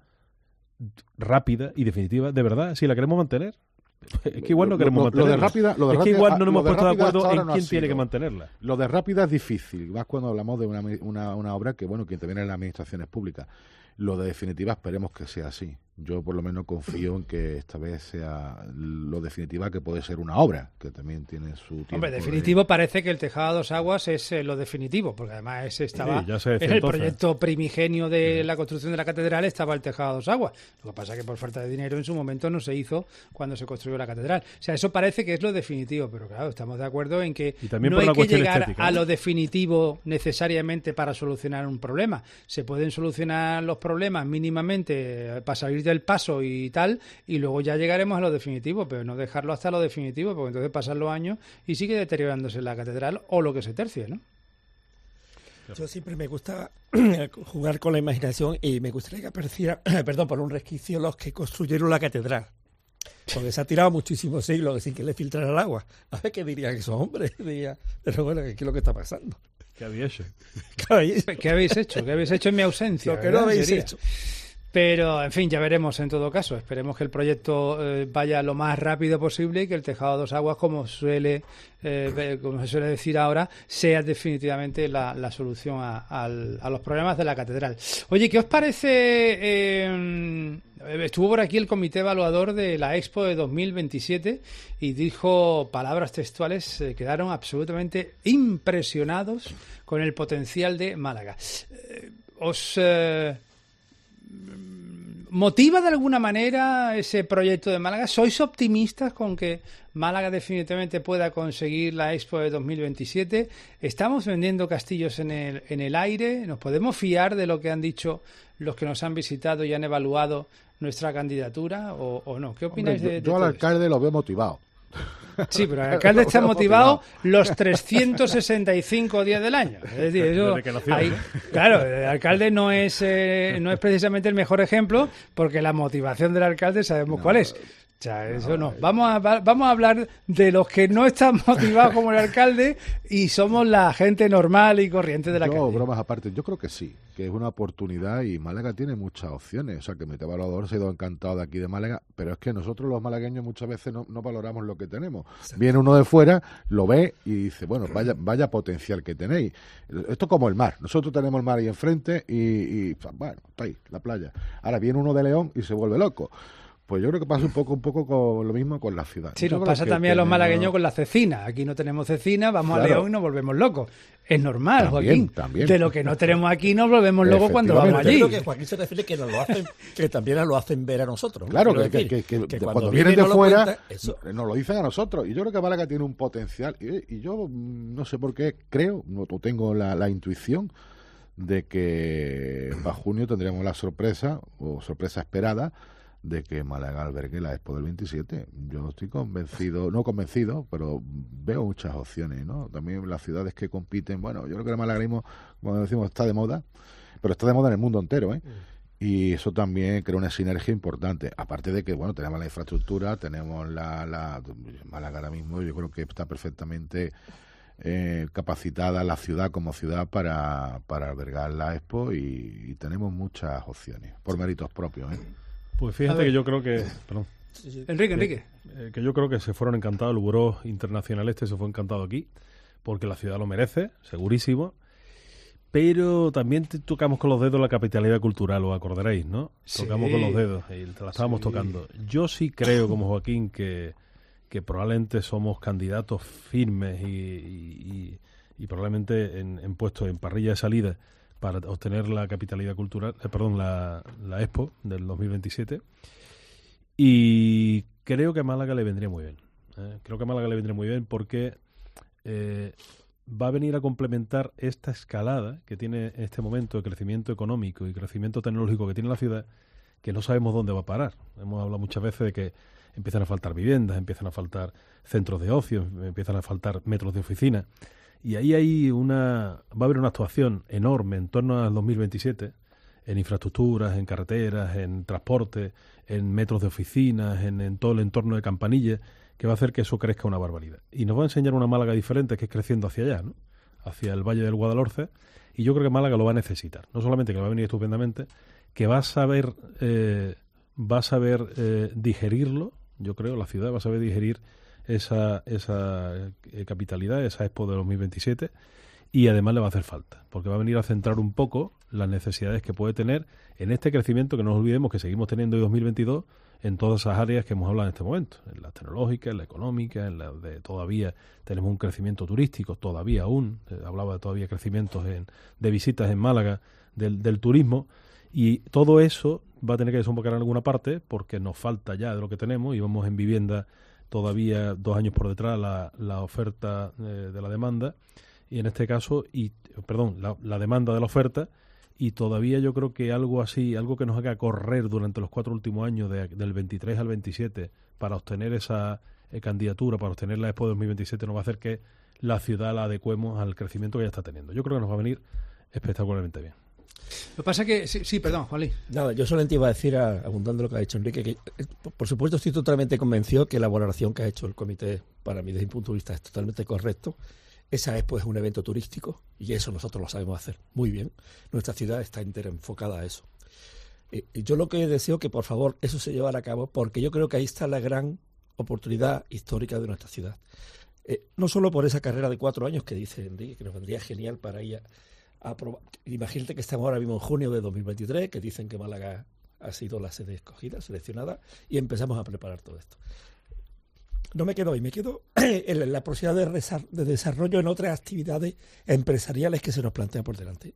O: rápida y definitiva, de verdad, si la queremos mantener. Es que igual no queremos mantenerla. Es que igual no nos hemos puesto de acuerdo en quién tiene que mantenerla.
Q: Lo de rápida es difícil, más cuando hablamos de una obra que, bueno, que interviene en las administraciones públicas. Lo de definitiva esperemos que sea así. Yo por lo menos confío en que esta vez sea lo definitiva, que puede ser una obra, que también tiene su tiempo.
A: Hombre, definitivo parece que el tejado a 2 aguas es lo definitivo, porque además ese estaba en el proyecto primigenio de la construcción de la catedral, estaba el tejado a 2 aguas. Lo que pasa es que por falta de dinero en su momento no se hizo cuando se construyó la catedral. O sea, eso parece que es lo definitivo, pero claro, estamos de acuerdo en que no hay que llegar a lo definitivo necesariamente para solucionar un problema. Se pueden solucionar los problemas mínimamente para salir del paso y tal, y luego ya llegaremos a lo definitivo, pero no dejarlo hasta lo definitivo, porque entonces pasan los años y sigue deteriorándose la catedral o lo que se tercie, ¿no?
P: Yo siempre me gusta jugar con la imaginación y me gustaría que apareciera, por un resquicio, los que construyeron la catedral. Porque se ha tirado muchísimos siglos sin que le filtrara el agua. A ver qué dirían esos hombres. Pero bueno, ¿qué es lo que está pasando?
O: ¿Qué habéis hecho?
A: ¿Qué habéis hecho? ¿Qué habéis hecho en mi ausencia?
P: Lo que no habéis hecho.
A: Pero, en fin, ya veremos en todo caso. Esperemos que el proyecto vaya lo más rápido posible y que el tejado a 2 aguas, como se suele decir ahora, sea definitivamente la solución a los problemas de la catedral. Oye, ¿qué os parece? Estuvo por aquí el comité evaluador de la Expo de 2027 y dijo palabras textuales, quedaron absolutamente impresionados con el potencial de Málaga. ¿Os motiva de alguna manera ese proyecto de Málaga? ¿Sois optimistas con que Málaga definitivamente pueda conseguir la Expo de 2027? ¿Estamos vendiendo castillos en el aire? ¿Nos podemos fiar de lo que han dicho los que nos han visitado y han evaluado nuestra candidatura o no? ¿Qué opináis?
Q: Hombre, yo al alcalde lo veo motivado.
A: Sí, pero el alcalde está motivado los 365 días del año. Es decir, eso, claro, el alcalde no es precisamente el mejor ejemplo, porque la motivación del alcalde sabemos cuál es. Ya, eso no. Vamos a hablar de los que no están motivados como el alcalde y somos la gente normal y corriente de la calle.
Q: Bromas aparte, yo creo que sí, que es una oportunidad y Málaga tiene muchas opciones. O sea, que mi evaluador se ha ido encantado de aquí de Málaga, pero es que nosotros los malagueños muchas veces no valoramos lo que tenemos. Viene uno de fuera, lo ve y dice, bueno, vaya potencial que tenéis. Esto es como el mar. Nosotros tenemos el mar ahí enfrente y bueno, está ahí, la playa. Ahora viene uno de León y se vuelve loco. Pues yo creo que pasa un poco con lo mismo con la ciudad.
A: Sí, nos pasa también a los malagueños con la cecina. Aquí no tenemos cecina, vamos a León y nos volvemos locos. Es normal, Joaquín. De lo que no tenemos aquí nos volvemos locos cuando vamos allí.
P: Yo creo que Joaquín se refiere que nos lo hacen, que también nos lo hacen ver a nosotros.
Q: Claro, que cuando vienen de fuera nos lo dicen a nosotros. Y yo creo que Málaga tiene un potencial. Y yo no sé por qué creo, no tengo la intuición de que para junio tendremos la sorpresa, o sorpresa esperada, de que Málaga albergue la Expo del 27. Yo estoy no convencido, pero veo muchas opciones, ¿no? También las ciudades que compiten, bueno, yo creo que el malaguismo, como decimos, está de moda, pero está de moda en el mundo entero, ¿eh? Y eso también crea una sinergia importante. Aparte de que, bueno, tenemos la infraestructura, tenemos Málaga ahora mismo, yo creo que está perfectamente capacitada la ciudad como ciudad para albergar la Expo y tenemos muchas opciones, por méritos propios, ¿eh?
O: Pues fíjate que yo creo que... Perdón.
A: Sí. Enrique.
O: Que yo creo que se fueron encantados, el Buró Internacional se fue encantado aquí, porque la ciudad lo merece, segurísimo, pero también tocamos con los dedos la capitalidad cultural, os acordaréis, ¿no? Sí. Tocamos con los dedos y la estábamos tocando. Yo sí creo, como Joaquín, que probablemente somos candidatos firmes y probablemente en puestos, en parrilla de salida, para obtener la capitalidad cultural, la Expo del 2027, y creo que a Málaga le vendría muy bien. Creo que a Málaga le vendría muy bien porque va a venir a complementar esta escalada que tiene en este momento de crecimiento económico y crecimiento tecnológico que tiene la ciudad, que no sabemos dónde va a parar. Hemos hablado muchas veces de que empiezan a faltar viviendas, empiezan a faltar centros de ocio, empiezan a faltar metros de oficina. Y ahí va a haber una actuación enorme en torno al 2027 en infraestructuras, en carreteras, en transporte, en metros de oficinas, en todo el entorno de Campanilla, que va a hacer que eso crezca una barbaridad. Y nos va a enseñar una Málaga diferente, que es creciendo hacia allá, ¿no? Hacia el Valle del Guadalhorce, y yo creo que Málaga lo va a necesitar. No solamente que va a venir estupendamente, que va a saber digerirlo, yo creo, la ciudad va a saber digerir esa capitalidad, esa Expo de 2027, y además le va a hacer falta, porque va a venir a centrar un poco las necesidades que puede tener en este crecimiento que no nos olvidemos que seguimos teniendo en 2022 en todas esas áreas que hemos hablado en este momento, en las tecnológicas, en la económica, en las de todavía tenemos un crecimiento turístico, todavía aún, hablaba de todavía crecimientos de visitas en Málaga, del turismo, y todo eso va a tener que desembocar en alguna parte porque nos falta ya de lo que tenemos y vamos en vivienda todavía 2 años por detrás la oferta de la demanda, y en este caso, la demanda de la oferta, y todavía yo creo que algo así, algo que nos haga correr durante los 4 últimos años del 23 al 27 para obtener esa candidatura, para obtener la Expo de 2027, nos va a hacer que la ciudad la adecuemos al crecimiento que ya está teniendo. Yo creo que nos va a venir espectacularmente bien.
A: Lo que pasa es que... Sí, perdón, Juanli.
P: Nada, yo solamente iba a decir, abundando lo que ha dicho Enrique, que por supuesto estoy totalmente convencido que la valoración que ha hecho el comité, para mí desde mi punto de vista, es totalmente correcto. Esa Expo es un evento turístico y eso nosotros lo sabemos hacer muy bien. Nuestra ciudad está entera enfocada a eso. Yo lo que deseo que por favor eso se llevara a cabo, porque yo creo que ahí está la gran oportunidad histórica de nuestra ciudad. No solo por esa carrera de 4 años que dice Enrique, que nos vendría genial para ir a probar. Imagínate que estamos ahora mismo en junio de 2023, que dicen que Málaga ha sido la sede escogida, seleccionada, y empezamos a preparar todo esto. No me quedo ahí, me quedo en la posibilidad de desarrollo en otras actividades empresariales que se nos plantea por delante.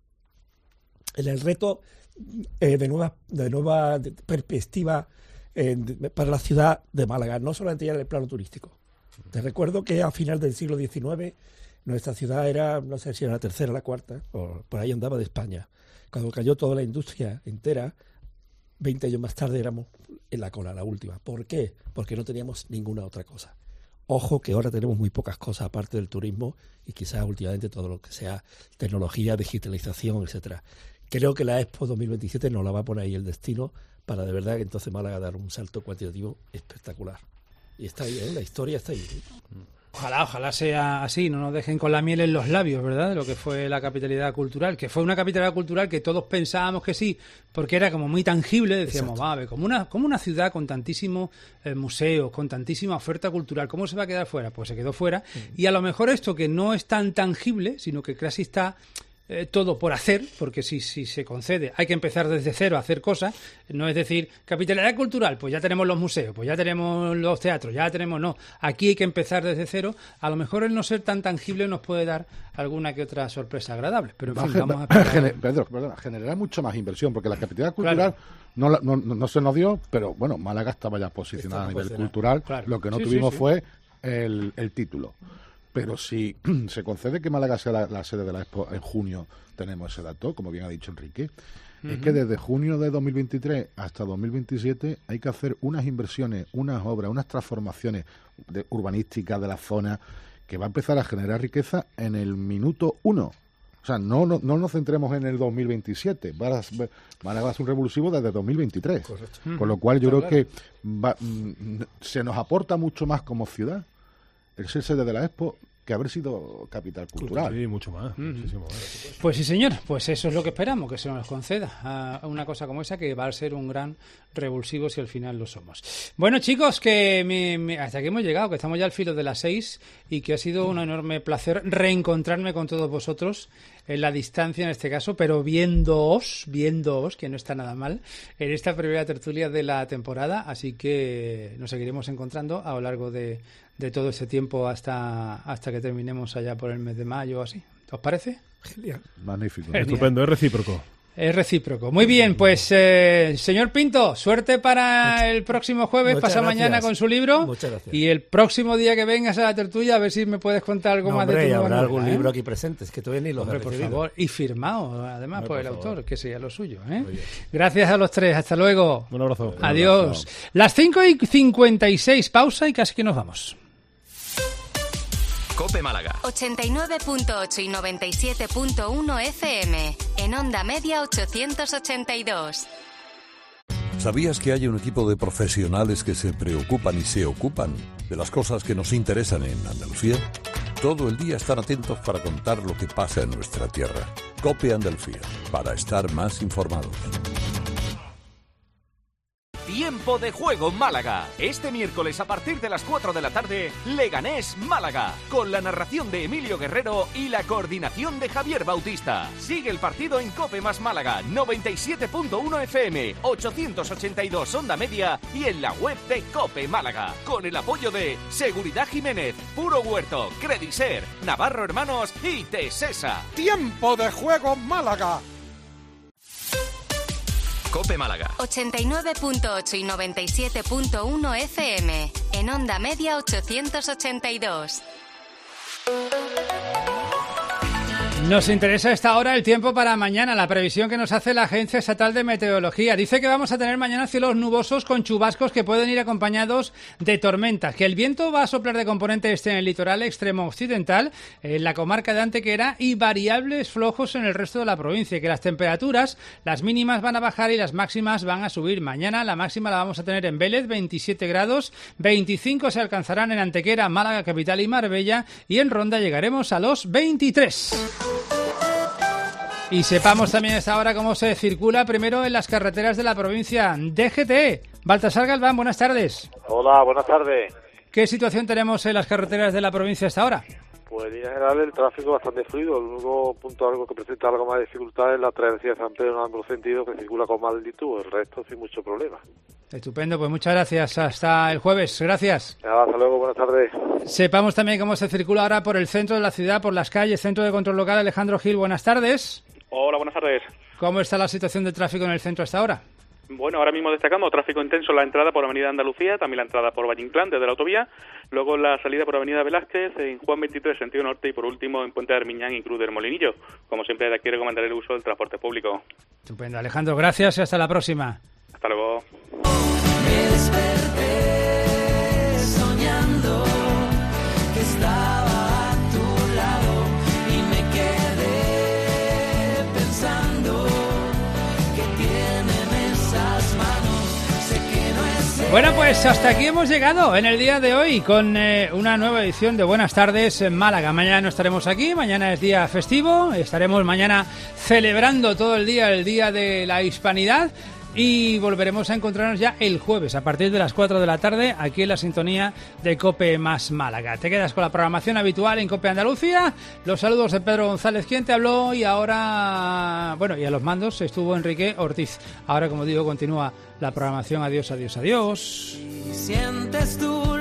P: En el reto de nueva perspectiva para la ciudad de Málaga, no solamente ya en el plano turístico. Te recuerdo que a final del siglo XIX nuestra ciudad era, no sé si era la tercera o la cuarta, o por ahí andaba de España. Cuando cayó toda la industria entera, 20 años más tarde éramos en la cola, la última. ¿Por qué? Porque no teníamos ninguna otra cosa. Ojo que ahora tenemos muy pocas cosas aparte del turismo y quizás últimamente todo lo que sea tecnología, digitalización, etcétera. Creo que la Expo 2027 nos la va a poner ahí el destino para de verdad que entonces Málaga dar un salto cuantitativo espectacular. Y está ahí, la historia está ahí.
A: Ojalá sea así, no nos dejen con la miel en los labios, ¿verdad? De lo que fue la capitalidad cultural, que fue una capitalidad cultural que todos pensábamos que sí, porque era como muy tangible, decíamos, va a ver, como una ciudad con tantísimos museos, con tantísima oferta cultural, ¿cómo se va a quedar fuera? Pues se quedó fuera, y a lo mejor esto que no es tan tangible, sino que casi está todo por hacer, porque si se concede hay que empezar desde cero a hacer cosas, no es decir, capitalidad cultural, pues ya tenemos los museos, pues ya tenemos los teatros, ya tenemos, no, aquí hay que empezar desde cero. A lo mejor el no ser tan tangible nos puede dar alguna que otra sorpresa agradable, pero en fin, vamos a
Q: generar mucho más inversión, porque la capitalidad cultural no se nos dio, pero bueno, Málaga estaba ya posicionada a nivel cultural, lo que no tuvimos fue el título. Pero si se concede que Málaga sea la sede de la Expo en junio, tenemos ese dato, como bien ha dicho Enrique, es que desde junio de 2023 hasta 2027 hay que hacer unas inversiones, unas obras, unas transformaciones urbanísticas de la zona que va a empezar a generar riqueza en el minuto 1. O sea, no nos centremos en el 2027, Málaga va a ser un revulsivo desde 2023. Correcto. Con lo cual yo creo que se nos aporta mucho más como ciudad el ser sede de la Expo que haber sido capital cultural.
O: Sí, mucho más, muchísimo más.
A: Pues sí, señor, pues eso es lo que esperamos, que se nos conceda a una cosa como esa, que va a ser un gran revulsivo si al final lo somos. Bueno, chicos, que hasta aquí hemos llegado, que estamos ya al filo de las 6 y que ha sido un enorme placer reencontrarme con todos vosotros en la distancia en este caso, pero viéndoos, que no está nada mal, en esta primera tertulia de la temporada, así que nos seguiremos encontrando a lo largo de todo este tiempo hasta que terminemos allá por el mes de mayo o así. ¿Os parece?
P: Genial.
Q: Magnífico.
A: Genial.
O: Estupendo, es recíproco.
A: Es recíproco. Muy bien, pues señor Pinto, suerte para el próximo jueves, pasa mañana con su libro.
P: Muchas gracias.
A: Y el próximo día que vengas a la tertulia, a ver si me puedes contar algo más de tu nueva
P: habrá algún
A: novela,
P: libro aquí presente, es que todavía ni los he
A: por
P: recibido.
A: favor, y firmado, además, por el autor, que sería lo suyo. Gracias a los tres, hasta luego.
O: Un abrazo.
A: Adiós. Las 5:56, pausa y casi que nos vamos.
B: COPE Málaga.
C: 89.8 y 97.1 FM. En onda media 882.
E: ¿Sabías que hay un equipo de profesionales que se preocupan y se ocupan de las cosas que nos interesan en Andalucía? Todo el día están atentos para contar lo que pasa en nuestra tierra. COPE Andalucía, para estar más informados.
B: Tiempo de juego Málaga. Este miércoles a partir de las 4 de la tarde, Leganés Málaga, con la narración de Emilio Guerrero y la coordinación de Javier Bautista. Sigue el partido en COPE más Málaga, 97.1 FM, 882 onda media y en la web de COPE Málaga, con el apoyo de Seguridad Jiménez, Puro Huerto, Crediser, Navarro Hermanos y Tesesa.
D: Tiempo de juego Málaga.
B: COPE Málaga.
C: 89.8 y 97.1 FM. En onda media 882.
A: Nos interesa a esta hora el tiempo para mañana, la previsión que nos hace la Agencia Estatal de Meteorología. Dice que vamos a tener mañana cielos nubosos con chubascos que pueden ir acompañados de tormentas, que el viento va a soplar de componente este en el litoral extremo occidental, en la comarca de Antequera, y variables flojos en el resto de la provincia, que las temperaturas, las mínimas van a bajar y las máximas van a subir. Mañana la máxima la vamos a tener en Vélez, 27 grados, 25 se alcanzarán en Antequera, Málaga capital y Marbella, y en Ronda llegaremos a los 23. Y sepamos también a esta hora cómo se circula primero en las carreteras de la provincia. DGT, Baltasar Galván, buenas tardes.
F: Hola, buenas tardes.
A: ¿Qué situación tenemos en las carreteras de la provincia hasta ahora?
F: Pues en línea general el tráfico bastante fluido. El único punto algo que presenta algo más de dificultad es la travesía de San Pedro en ambos sentidos, que circula con más lentitud. El resto sin mucho problema.
A: Estupendo, pues muchas gracias. Hasta el jueves. Gracias.
F: Nada, hasta luego, buenas tardes.
A: Sepamos también cómo se circula ahora por el centro de la ciudad, por las calles. Centro de Control Local, Alejandro Gil, buenas tardes.
W: Hola, buenas tardes.
A: ¿Cómo está la situación de tráfico en el centro hasta ahora?
W: Bueno, ahora mismo destacando tráfico intenso en la entrada por Avenida Andalucía, también la entrada por Valle Inclán desde la autovía, luego la salida por Avenida Velázquez, en Juan 23, sentido norte, y por último en Puente de Armiñán y Cruz del Molinillo. Como siempre, aquí recomendar el uso del transporte público.
A: Estupendo, Alejandro, gracias y hasta la próxima.
W: Hasta luego.
N: Me desperté soñando que estaba a tu lado y me quedé pensando que tienen esas manos
A: Bueno, pues hasta aquí hemos llegado en el día de hoy con una nueva edición de Buenas Tardes en Málaga. Mañana no estaremos aquí, mañana es día festivo, estaremos mañana celebrando todo el día de la Hispanidad y volveremos a encontrarnos ya el jueves a partir de las 4 de la tarde aquí en la sintonía de COPE más Málaga. Te quedas con la programación habitual en COPE Andalucía. Los saludos de Pedro González, quien te habló, y ahora, bueno, y a los mandos estuvo Enrique Ortiz. Ahora, como digo, continúa la programación. Adiós, adiós, adiós.
N: Sientes tú